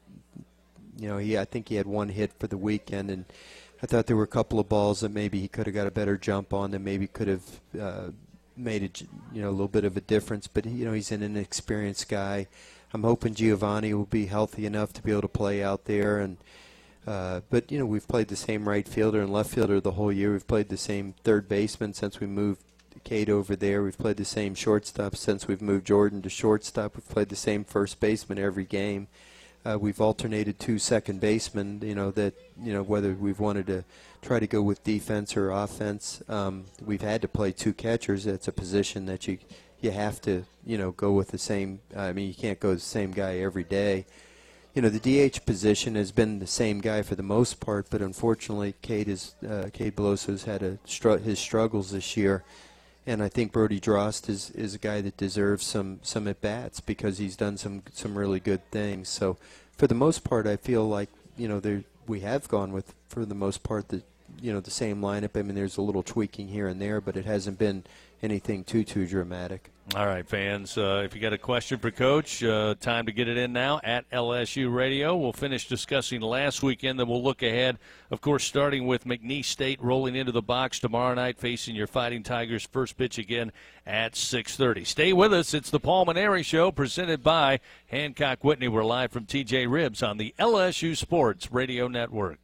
you know, he I think he had one hit for the weekend, and I thought there were a couple of balls that maybe he could have got a better jump on, that maybe could have uh, made a, you know, a little bit of a difference. But you know, he's an inexperienced guy. I'm hoping Giovanni will be healthy enough to be able to play out there. And uh, but you know, we've played the same right fielder and left fielder the whole year. We've played the same third baseman since we moved Cade over there. We've played the same shortstop since we've moved Jordan to shortstop. We've played the same first baseman every game. Uh, we've alternated two second basemen, you know, that, you know, whether we've wanted to try to go with defense or offense. Um, we've had to play two catchers. That's a position that you you have to, you know, go with the same. I mean, you can't go with the same guy every day. You know, the D H position has been the same guy for the most part, but unfortunately, Cade, is, uh, Cade Beloso's had a str- his struggles this year. And I think Brody Drost is, is a guy that deserves some, some at-bats because he's done some some really good things. So for the most part, I feel like, you know, there, we have gone with, for the most part, the, you know, the same lineup. I mean, there's a little tweaking here and there, but it hasn't been anything too, too dramatic. All right, fans, uh, if you got a question for Coach, uh, time to get it in now at L S U Radio. We'll finish discussing last weekend, then we'll look ahead, of course, starting with McNeese State rolling into the box tomorrow night, facing your Fighting Tigers. First pitch again at six thirty. Stay with us. It's the Paul Maneri Show, presented by Hancock Whitney. We're live from T J Ribbs on the L S U Sports Radio Network.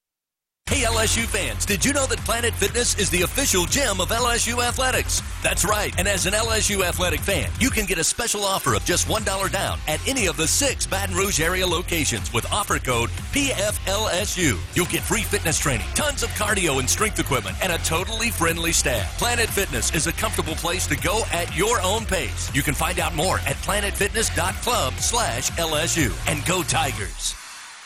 Hey, L S U fans, did you know that Planet Fitness is the official gym of L S U Athletics? That's right, and as an L S U Athletic fan, you can get a special offer of just one dollar down at any of the six Baton Rouge area locations with offer code P F L S U. You'll get free fitness training, tons of cardio and strength equipment, and a totally friendly staff. Planet Fitness is a comfortable place to go at your own pace. You can find out more at planetfitness.club slash LSU. And go Tigers.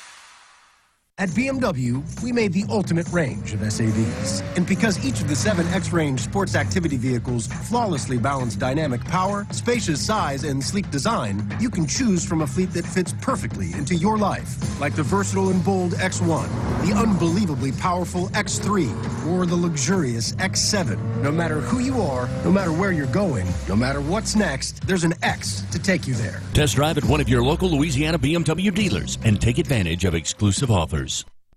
At B M W, we made the ultimate range of S A Vs. And because each of the seven X-Range sports activity vehicles flawlessly balance dynamic power, spacious size, and sleek design, you can choose from a fleet that fits perfectly into your life. Like the versatile and bold X one, the unbelievably powerful X three, or the luxurious X seven. No matter who you are, no matter where you're going, no matter what's next, there's an X to take you there. Test drive at one of your local Louisiana B M W dealers and take advantage of exclusive offers.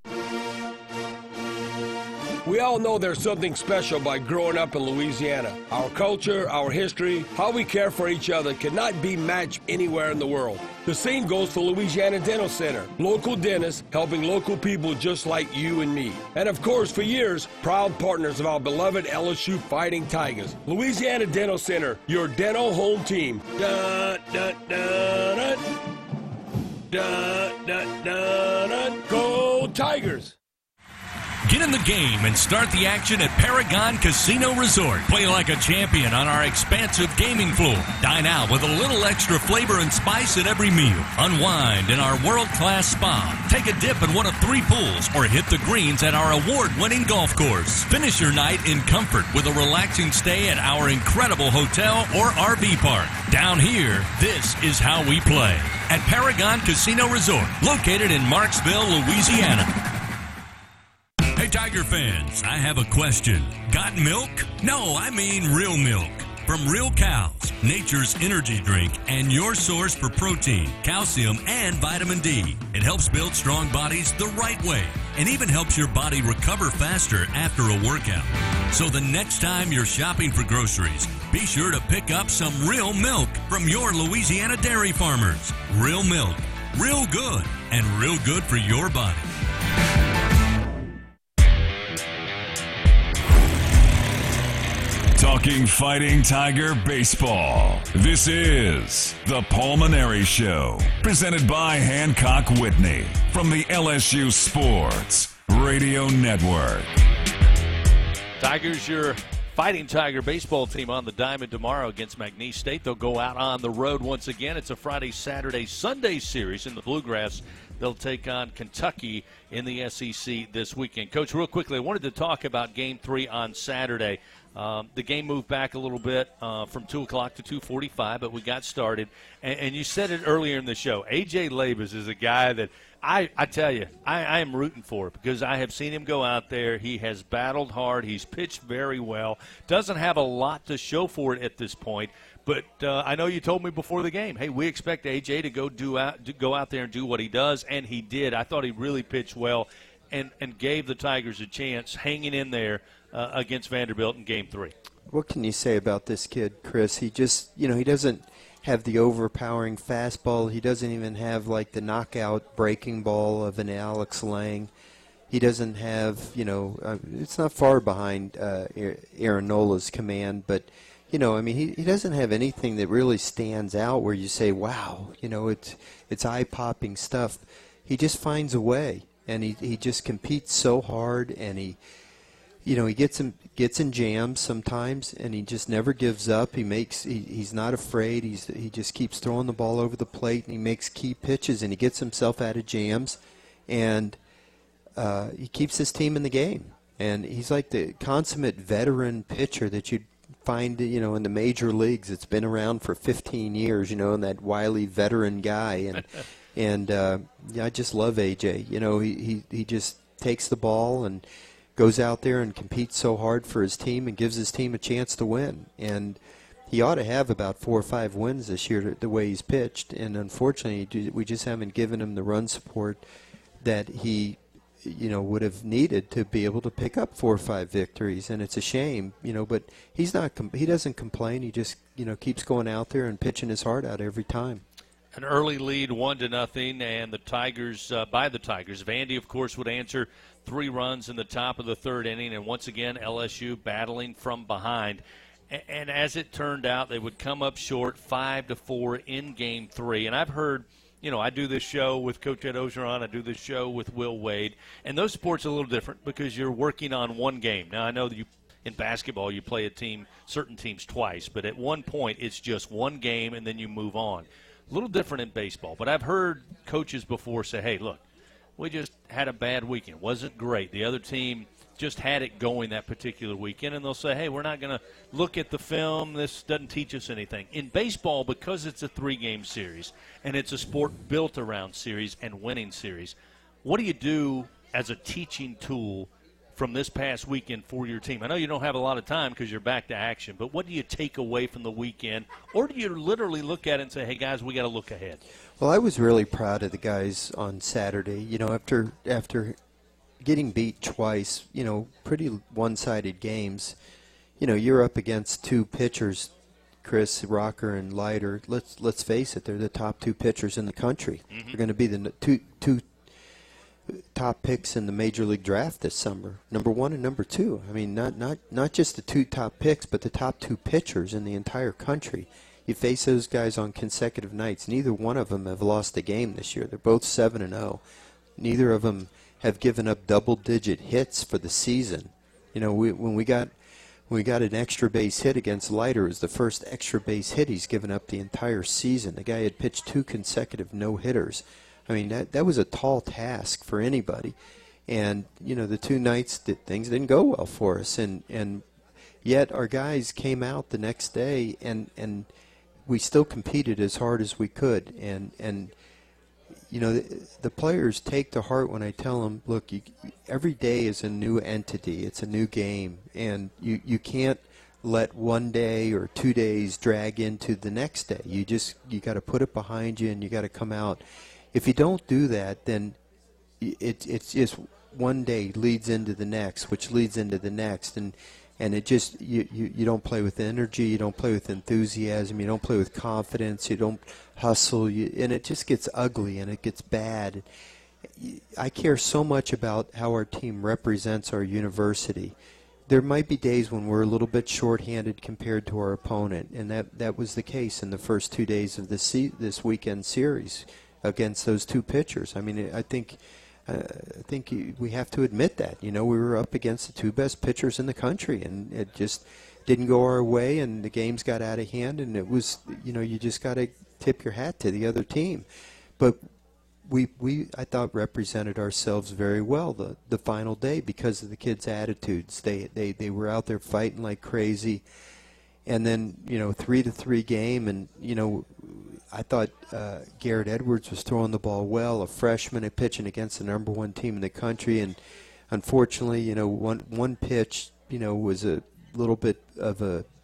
We all know there's something special by growing up in Louisiana. Our culture, our history, how we care for each other cannot be matched anywhere in the world. The same goes for Louisiana Dental Center. Local dentists helping local people just like you and me. And of course, for years, proud partners of our beloved L S U Fighting Tigers. Louisiana Dental Center, your dental home team. Da, da, da, da. Da, da, da, da. Go Tigers! Get in the game and start the action at Paragon Casino Resort. Play like a champion on our expansive gaming floor. Dine out with a little extra flavor and spice at every meal. Unwind in our world-class spa. Take a dip in one of three pools or hit the greens at our award-winning golf course. Finish your night in comfort with a relaxing stay at our incredible hotel or R V park. Down here, this is how we play. At Paragon Casino Resort, located in Marksville, Louisiana. Hey, Tiger fans, I have a question. Got milk? No, I mean real milk. From Real Cows, nature's energy drink and your source for protein, calcium, and vitamin D. It helps build strong bodies the right way and even helps your body recover faster after a workout. So the next time you're shopping for groceries, be sure to pick up some real milk from your Louisiana dairy farmers. Real milk, real good, and real good for your body. Talking Fighting Tiger Baseball. This is the Paul Maneri Show, presented by Hancock Whitney from the L S U Sports Radio Network. Tigers, your Fighting Tiger baseball team on the diamond tomorrow against McNeese State. They'll go out on the road once again. It's a Friday, Saturday, Sunday series in the Bluegrass. They'll take on Kentucky in the S E C this weekend. Coach, real quickly, I wanted to talk about Game three on Saturday. Um, the game moved back a little bit uh, from two o'clock to two forty-five, but we got started. And, and you said it earlier in the show. A J Labus is a guy that I, I tell you, I, I am rooting for because I have seen him go out there. He has battled hard. He's pitched very well. Doesn't have a lot to show for it at this point. But uh, I know you told me before the game, hey, we expect A J to go do out, to go out there and do what he does, and he did. I thought he really pitched well and, and gave the Tigers a chance hanging in there uh, against Vanderbilt in Game three. What can you say about this kid, Chris? He just, you know, he doesn't have the overpowering fastball. He doesn't even have, like, the knockout breaking ball of an Alex Lang. He doesn't have, you know, uh, it's not far behind uh, Aaron Nola's command, but, you know, I mean, he, he doesn't have anything that really stands out where you say, wow, you know, it's it's eye-popping stuff. He just finds a way, and he, he just competes so hard, and he, you know, he gets him gets in jams sometimes, and he just never gives up. He makes he, he's not afraid. He's he just keeps throwing the ball over the plate, and he makes key pitches, and he gets himself out of jams, and uh, he keeps his team in the game. And he's like the consummate veteran pitcher that you'd find, you know, in the major leagues. It's been around for fifteen years, you know, and that wily veteran guy. And and uh, yeah, I just love A J. You know, he, he he just takes the ball and goes out there and competes so hard for his team and gives his team a chance to win. And he ought to have about four or five wins this year the way he's pitched. And unfortunately, we just haven't given him the run support that he, you know, would have needed to be able to pick up four or five victories. And it's a shame, you know, but he's not, he doesn't complain. He just, you know, keeps going out there and pitching his heart out every time. An early lead, one to nothing, and the Tigers, uh, by the Tigers. Vandy, of course, would answer three runs in the top of the third inning, and once again, L S U battling from behind. And, and as it turned out, they would come up short five to four in Game three. And I've heard, you know, I do this show with Coach Ed Ogeron, I do this show with Will Wade, and those sports are a little different because you're working on one game. Now, I know that you in basketball you play a team, certain teams twice, but at one point it's just one game and then you move on. A little different in baseball, but I've heard coaches before say, hey, look, we just had a bad weekend. Wasn't great. The other team just had it going that particular weekend, and they'll say, hey, we're not going to look at the film. This doesn't teach us anything. In baseball, because it's a three-game series, and it's a sport built around series and winning series, what do you do as a teaching tool from this past weekend for your team? I know you don't have a lot of time because you're back to action, but what do you take away from the weekend? Or do you literally look at it and say, hey, guys, we got to look ahead? Well, I was really proud of the guys on Saturday. You know, after after getting beat twice, you know, pretty one-sided games, you know, you're up against two pitchers, Chris, Rocker, and Leiter. Let's let's face it, they're the top two pitchers in the country. Mm-hmm. They're going to be the two two top picks in the Major League Draft this summer, number one and number two. I mean, not not not just the two top picks, but the top two pitchers in the entire country. You face those guys on consecutive nights. Neither one of them have lost a game this year. They're both seven and zero. Neither of them have given up double-digit hits for the season. You know, we, when we got when we got an extra base hit against Leiter, it was the first extra base hit he's given up the entire season. The guy had pitched two consecutive no-hitters. I mean, that that was a tall task for anybody. And, you know, the two nights that things didn't go well for us. And, and yet our guys came out the next day, and, and we still competed as hard as we could. And, and you know, the, the players take to heart when I tell them, look, you, every day is a new entity. It's a new game. And you, you can't let one day or two days drag into the next day. You just, you got to put it behind you, and you got to come out. If you don't do that, then it, it's just one day leads into the next, which leads into the next, and and it just you, you, you don't play with energy, you don't play with enthusiasm, you don't play with confidence, you don't hustle, you, and it just gets ugly and it gets bad. I care so much about how our team represents our university. There might be days when we're a little bit shorthanded compared to our opponent, and that, that was the case in the first two days of this se- this weekend series against those two pitchers. I mean, I think uh, I think we have to admit that. You know, we were up against the two best pitchers in the country, and it just didn't go our way, and the games got out of hand, and it was, you know, you just got to tip your hat to the other team. But we, we I thought, represented ourselves very well the, the final day because of the kids' attitudes. They, they, they were out there fighting like crazy. And then, you know, three to three game, and, you know, I thought uh, Garrett Edwards was throwing the ball well, a freshman and pitching against the number one team in the country. And unfortunately, you know, one one pitch, you know, was a little bit of a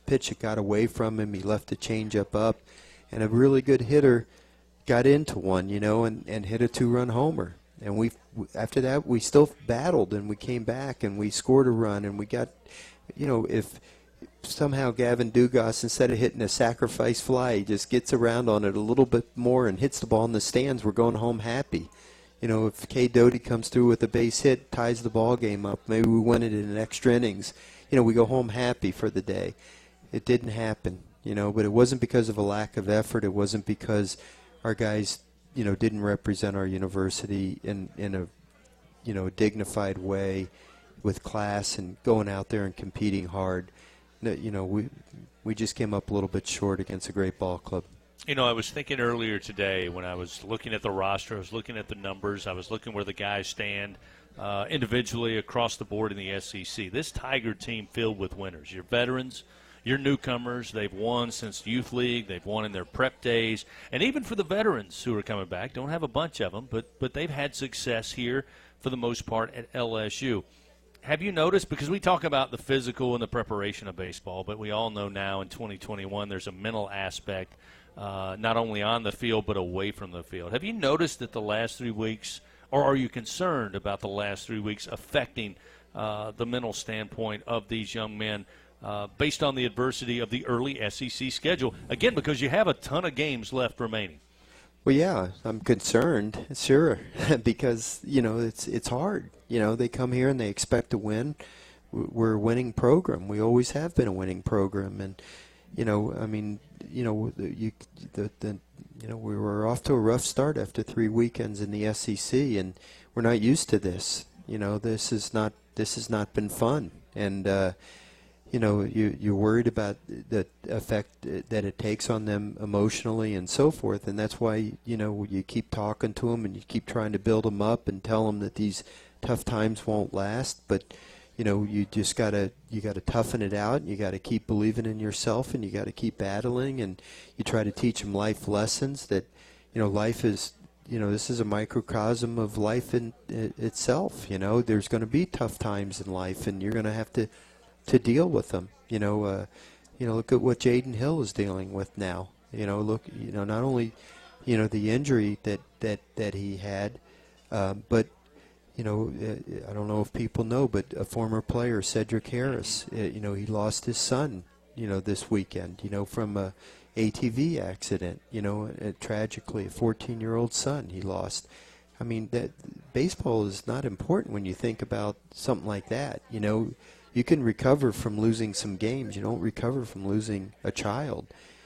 pitch that got away from him. He left a changeup up, and a really good hitter got into one, you know, and, and hit a two-run homer. And we, after that, we still battled, and we came back, and we scored a run, and we got, you know, if somehow Gavin Dugas, instead of hitting a sacrifice fly, he just gets around on it a little bit more and hits the ball in the stands, we're going home happy. You know, if Kay Doty comes through with a base hit, ties the ball game up, maybe we win it in extra innings, you know, we go home happy for the day. It didn't happen, you know, but it wasn't because of a lack of effort. It wasn't because our guys, you know, didn't represent our university in, in a, you know, dignified way with class and going out there and competing hard. You know, we we just came up a little bit short against a great ball club. You know, I was thinking earlier today when I was looking at the roster, I was looking at the numbers, I was looking where the guys stand uh, individually across the board in the S E C. This Tiger team filled with winners. Your veterans, your newcomers, they've won since Youth League, they've won in their prep days, and even for the veterans who are coming back, don't have a bunch of them, but but they've had success here for the most part at L S U. Have you noticed, because we talk about the physical and the preparation of baseball, but we all know now in twenty twenty-one there's a mental aspect, uh, not only on the field but away from the field. Have you noticed that the last three weeks, or are you concerned about the last three weeks affecting uh, the mental standpoint of these young men uh, based on the adversity of the early S E C schedule? Again, because you have a ton of games left remaining. Well, yeah, I'm concerned, sure, because, you know, it's it's hard. You know, they come here and they expect to win. We're a winning program. We always have been a winning program. And, you know, I mean, you know, you, the, the, you know, we were off to a rough start after three weekends in the S E C, and we're not used to this. You know, this is not, this has not been fun. And, uh, you know, you, you're worried about the effect that it takes on them emotionally and so forth, and that's why, you know, you keep talking to them and you keep trying to build them up and tell them that these tough times won't last. But, you know, you just gotta you gotta toughen it out. And you gotta keep believing in yourself, and you gotta keep battling, and you try to teach them life lessons that, you know, life is, you know, this is a microcosm of life in it itself. You know, there's going to be tough times in life, and you're going to have to. to deal with them. You know, uh, you know, look at what Jaden Hill is dealing with now. You know, look, you know, not only, you know, the injury that, that, that he had, uh, but, you know, uh, I don't know if people know, but a former player, Cedric Harris, uh, you know, he lost his son, you know, this weekend, you know, from a A T V accident, you know, uh, tragically, a fourteen-year-old son he lost. I mean, that baseball is not important when you think about something like that, you know. You can recover from losing some games. You don't recover from losing a child.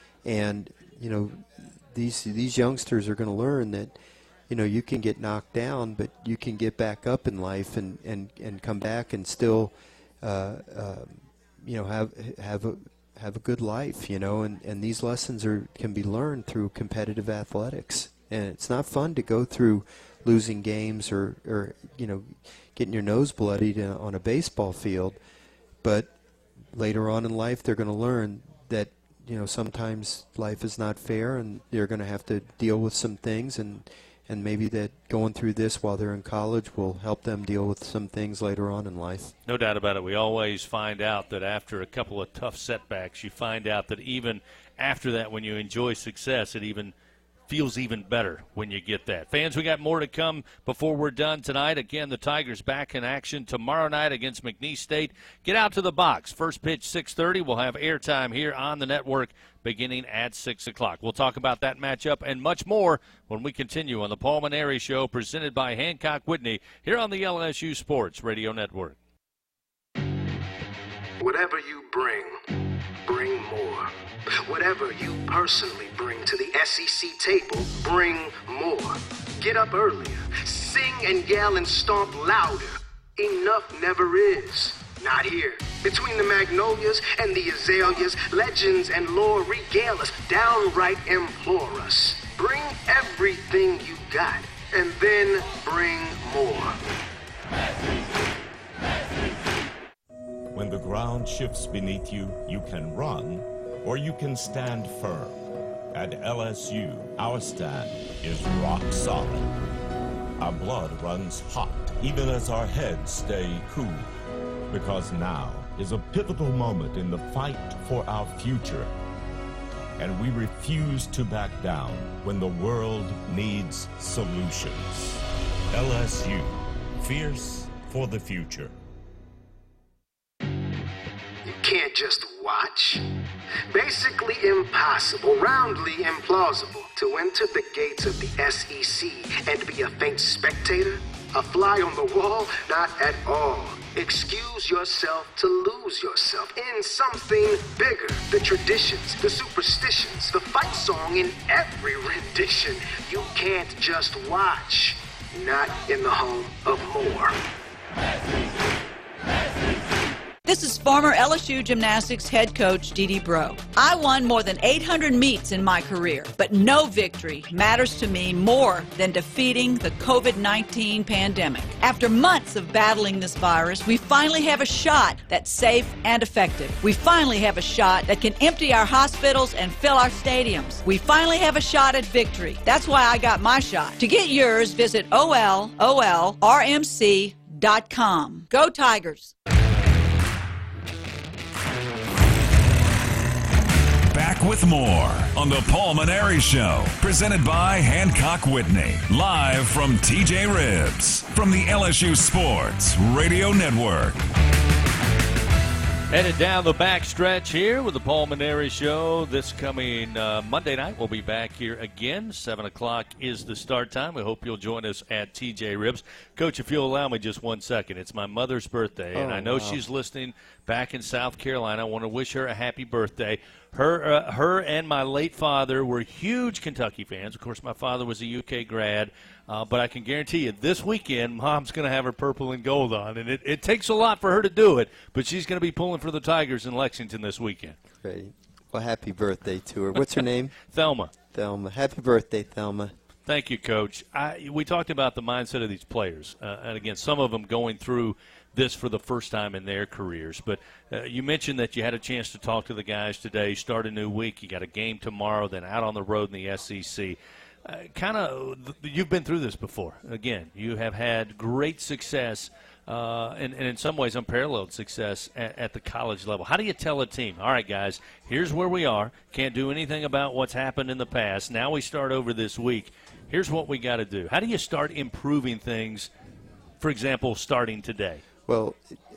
And, you know, these these youngsters are going to learn that, you know, you can get knocked down, but you can get back up in life and, and, and come back and still, uh, uh, you know, have have a have a good life, you know. And, and these lessons are can be learned through competitive athletics. And it's not fun to go through losing games or, or you know, getting your nose bloodied on a baseball field. But later on in life, they're going to learn that, you know, sometimes life is not fair, and they're going to have to deal with some things, and and maybe that going through this while they're in college will help them deal with some things later on in life. No doubt about it. We always find out that after a couple of tough setbacks, you find out that even after that, when you enjoy success, it even feels even better when you get that. Fans, we got more to come before we're done tonight. Again, the Tigers back in action tomorrow night against McNeese State. Get out to the box. First pitch, six thirty. We'll have airtime here on the network beginning at six o'clock. We'll talk about that matchup and much more when we continue on the Paul Mainieri Show, presented by Hancock Whitney, here on the L S U Sports Radio Network. Whatever you bring, bring more. Whatever you personally bring to the S E C table, bring more. Get up earlier, sing and yell and stomp louder. Enough never is. Not here. Between the magnolias and the azaleas, legends and lore regale us, downright implore us. Bring everything you got, and then bring more. When the ground shifts beneath you, you can run, or you can stand firm. At L S U, our stand is rock solid. Our blood runs hot, even as our heads stay cool. Because now is a pivotal moment in the fight for our future. And we refuse to back down when the world needs solutions. L S U, fierce for the future. You can't just watch. Basically impossible, roundly implausible to enter the gates of the S E C and be a faint spectator, a fly on the wall, not at all. Excuse yourself to lose yourself in something bigger. The traditions, the superstitions, the fight song in every rendition. You can't just watch. Not in the home of more. This is former L S U gymnastics head coach Dee Bro. I won more than eight hundred meets in my career, but no victory matters to me more than defeating the COVID nineteen pandemic. After months of battling this virus, we finally have a shot that's safe and effective. We finally have a shot that can empty our hospitals and fill our stadiums. We finally have a shot at victory. That's why I got my shot. To get yours, visit O L O L R M C dot com. Go Tigers! Back with more on the Paul Maneri Show, presented by Hancock Whitney, live from T J Ribs, from the L S U Sports Radio Network. Headed down the back stretch here with the Paul Maneri Show. This coming uh, Monday night, we'll be back here again. seven o'clock is the start time. We hope you'll join us at T J Ribs. Coach, if you'll allow me just one second, it's my mother's birthday, oh, and I know wow. she's listening back in South Carolina. I want to wish her a happy birthday. Her, uh, her and my late father were huge Kentucky fans. Of course, my father was a U K grad. Uh, but I can guarantee you, this weekend, Mom's going to have her purple and gold on. And it, it takes a lot for her to do it, but she's going to be pulling for the Tigers in Lexington this weekend. Great. Well, happy birthday to her. What's her name? Thelma. Thelma. Happy birthday, Thelma. Thank you, Coach. I, we talked about the mindset of these players. Uh, and, again, some of them going through this for the first time in their careers. But uh, you mentioned that you had a chance to talk to the guys today, start a new week. You got a game tomorrow, then out on the road in the S E C. Uh, kind of, you've been through this before. Again, you have had great success, uh, and, and in some ways unparalleled success at, at the college level. How do you tell a team, all right, guys, here's where we are. Can't do anything about what's happened in the past. Now we start over this week. Here's what we got to do. How do you start improving things, for example, starting today? Well,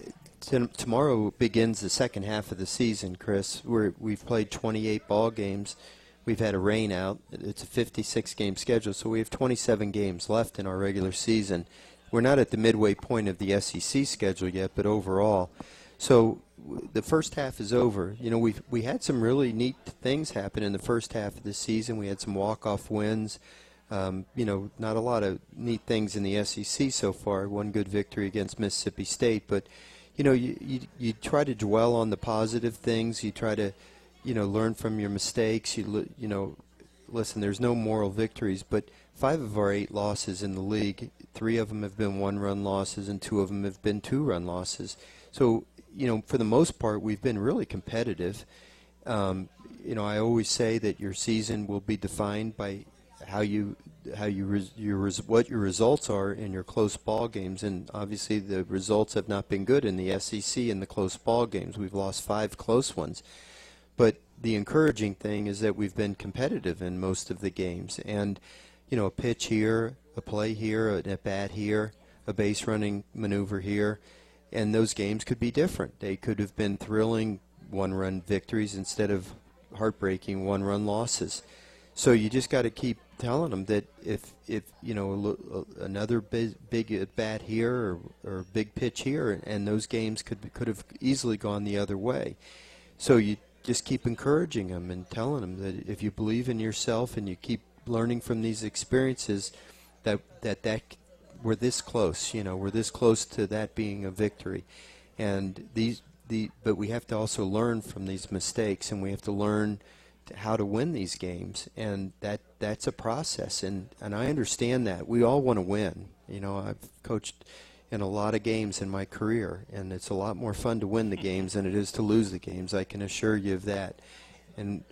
t- tomorrow begins the second half of the season, Chris. We're, we've played twenty-eight ball games. We've had a rain out. It's a fifty-six game schedule, so we have twenty-seven games left in our regular season. We're not at the midway point of the S E C schedule yet, but overall. So the first half is over. You know, we we had some really neat things happen in the first half of the season. We had some walk-off wins. Um, you know, not a lot of neat things in the S E C so far. One good victory against Mississippi State. But, you know, you, you, you try to dwell on the positive things. You try to, you know, learn from your mistakes. You, you know, listen, there's no moral victories, but five of our eight losses in the league, three of them have been one-run losses and two of them have been two-run losses. So, you know, for the most part, we've been really competitive. Um, you know, I always say that your season will be defined by how you, how you, res, your res, what your results are in your close ball games, and obviously the results have not been good in the S E C in the close ball games. We've lost five close ones. But the encouraging thing is that we've been competitive in most of the games. And, you know, a pitch here, a play here, an at-bat here, a base running maneuver here, and those games could be different. They could have been thrilling one-run victories instead of heartbreaking one-run losses. So you just got to keep telling them that if, if you know, another big, big at-bat here or, or a big pitch here, and those games could could have easily gone the other way. So you just keep encouraging them and telling them that if you believe in yourself and you keep learning from these experiences, that that, that we're this close, you know, we're this close to that being a victory. And these the but we have to also learn from these mistakes, and we have to learn to how to win these games, and that that's a process. And and I understand that we all want to win. You know, I've coached in a lot of games in my career, and it's a lot more fun to win the games than it is to lose the games. I can assure you of that. And and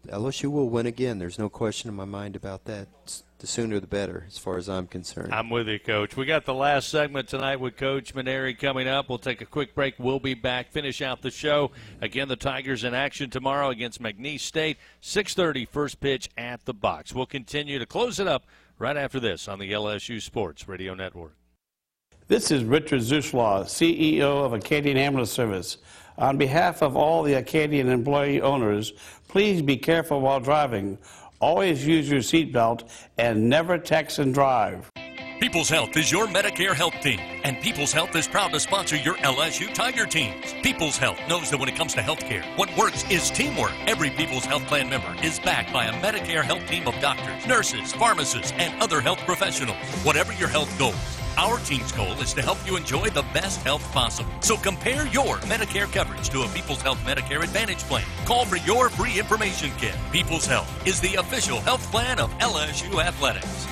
L S U will win again. There's no question in my mind about that. The sooner the better, as far as I'm concerned. I'm with you, Coach. We got the last segment tonight with Coach Mainieri coming up. We'll take a quick break. We'll be back, finish out the show. Again, the Tigers in action tomorrow against McNeese State. six thirty, first pitch at the box. We'll continue to close it up right after this on the L S U Sports Radio Network. This is Richard Zuslaw, C E O of Acadian Ambulance Service. On behalf of all the Acadian employee owners, please be careful while driving. Always use your seatbelt and never text and drive. People's Health is your Medicare health team, and People's Health is proud to sponsor your L S U Tiger teams. People's Health knows that when it comes to health care, what works is teamwork. Every People's Health Plan member is backed by a Medicare health team of doctors, nurses, pharmacists, and other health professionals. Whatever your health goals, our team's goal is to help you enjoy the best health possible. So compare your Medicare coverage to a People's Health Medicare Advantage plan. Call for your free information kit. People's Health is the official health plan of L S U Athletics.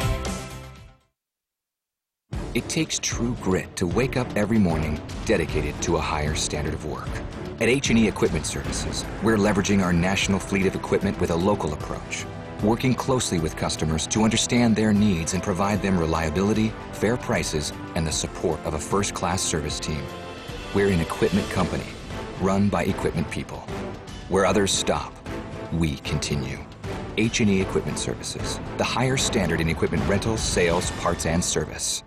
It takes true grit to wake up every morning dedicated to a higher standard of work. At H and E Equipment Services, we're leveraging our national fleet of equipment with a local approach, working closely with customers to understand their needs and provide them reliability, fair prices, and the support of a first-class service team. We're an equipment company, run by equipment people. Where others stop, we continue. H and E Equipment Services, the higher standard in equipment rentals, sales, parts, and service.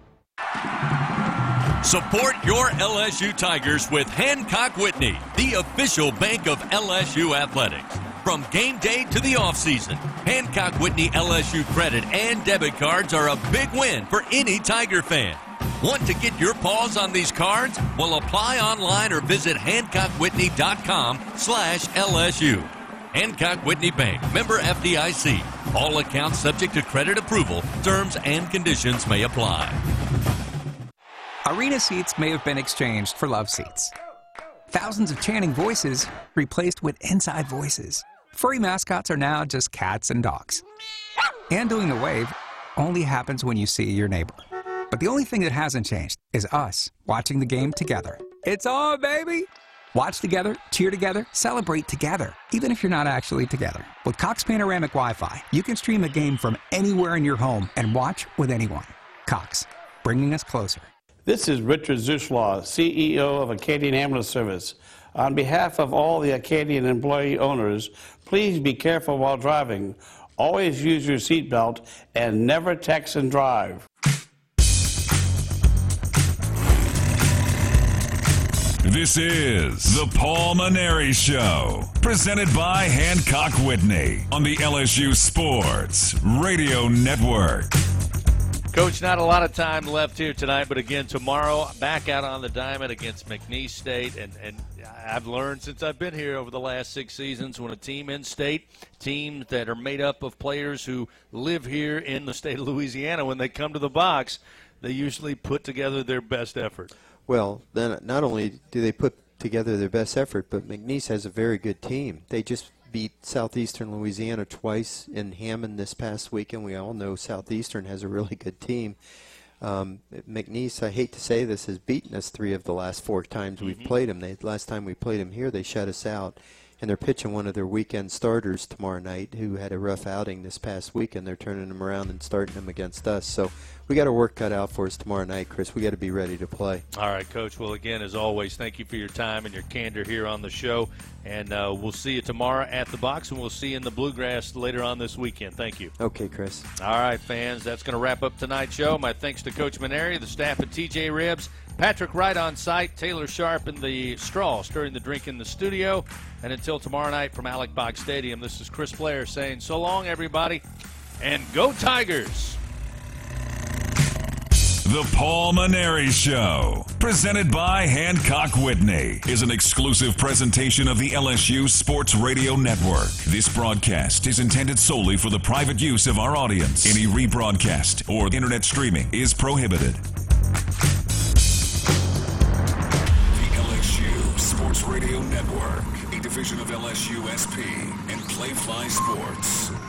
Support your L S U Tigers with Hancock Whitney, the official bank of L S U Athletics. From game day to the offseason, Hancock Whitney L S U credit and debit cards are a big win for any Tiger fan. Want to get your paws on these cards? Well, apply online or visit hancock whitney dot com slash L S U. Hancock Whitney Bank, member F D I C. All accounts subject to credit approval. Terms and conditions may apply. Arena seats may have been exchanged for love seats. Thousands of chanting voices replaced with inside voices. Furry mascots are now just cats and dogs. And doing the wave only happens when you see your neighbor. But the only thing that hasn't changed is us watching the game together. It's on, baby! Watch together, cheer together, celebrate together, even if you're not actually together. With Cox Panoramic Wi-Fi, you can stream a game from anywhere in your home and watch with anyone. Cox, bringing us closer. This is Richard Zuslaw, C E O of Acadian Ambulance Service. On behalf of all the Acadian employee owners, please be careful while driving. Always use your seatbelt and never text and drive. This is the Paul Mainieri Show, presented by Hancock Whitney on the L S U Sports Radio Network. Coach, not a lot of time left here tonight, but again, tomorrow, back out on the diamond against McNeese State. And, and I've learned since I've been here over the last six seasons, when a team in state, teams that are made up of players who live here in the state of Louisiana, when they come to the box, they usually put together their best effort. Well, then not only do they put together their best effort, but McNeese has a very good team. They just beat Southeastern Louisiana twice in Hammond this past weekend. We all know Southeastern has a really good team. Um, McNeese, I hate to say this, has beaten us three of the last four times we've mm-hmm. played them. They, last time we played them here, they shut us out. And they're pitching one of their weekend starters tomorrow night who had a rough outing this past weekend. They're turning them around and starting them against us. So we got our work cut out for us tomorrow night, Chris. We got to be ready to play. All right, Coach. Well, again, as always, thank you for your time and your candor here on the show. And uh, we'll see you tomorrow at the box, and we'll see you in the Bluegrass later on this weekend. Thank you. Okay, Chris. All right, fans. That's going to wrap up tonight's show. My thanks to Coach Mainieri, the staff at T J Ribs, Patrick Wright on site, Taylor Sharp in the straw, stirring the drink in the studio. And until tomorrow night from Alec Bach Stadium, this is Chris Blair saying so long, everybody, and go Tigers! The Paul Mainieri Show, presented by Hancock Whitney, is an exclusive presentation of the L S U Sports Radio Network. This broadcast is intended solely for the private use of our audience. Any rebroadcast or internet streaming is prohibited. The L S U Sports Radio Network, a division of L S U S P and Playfly Sports.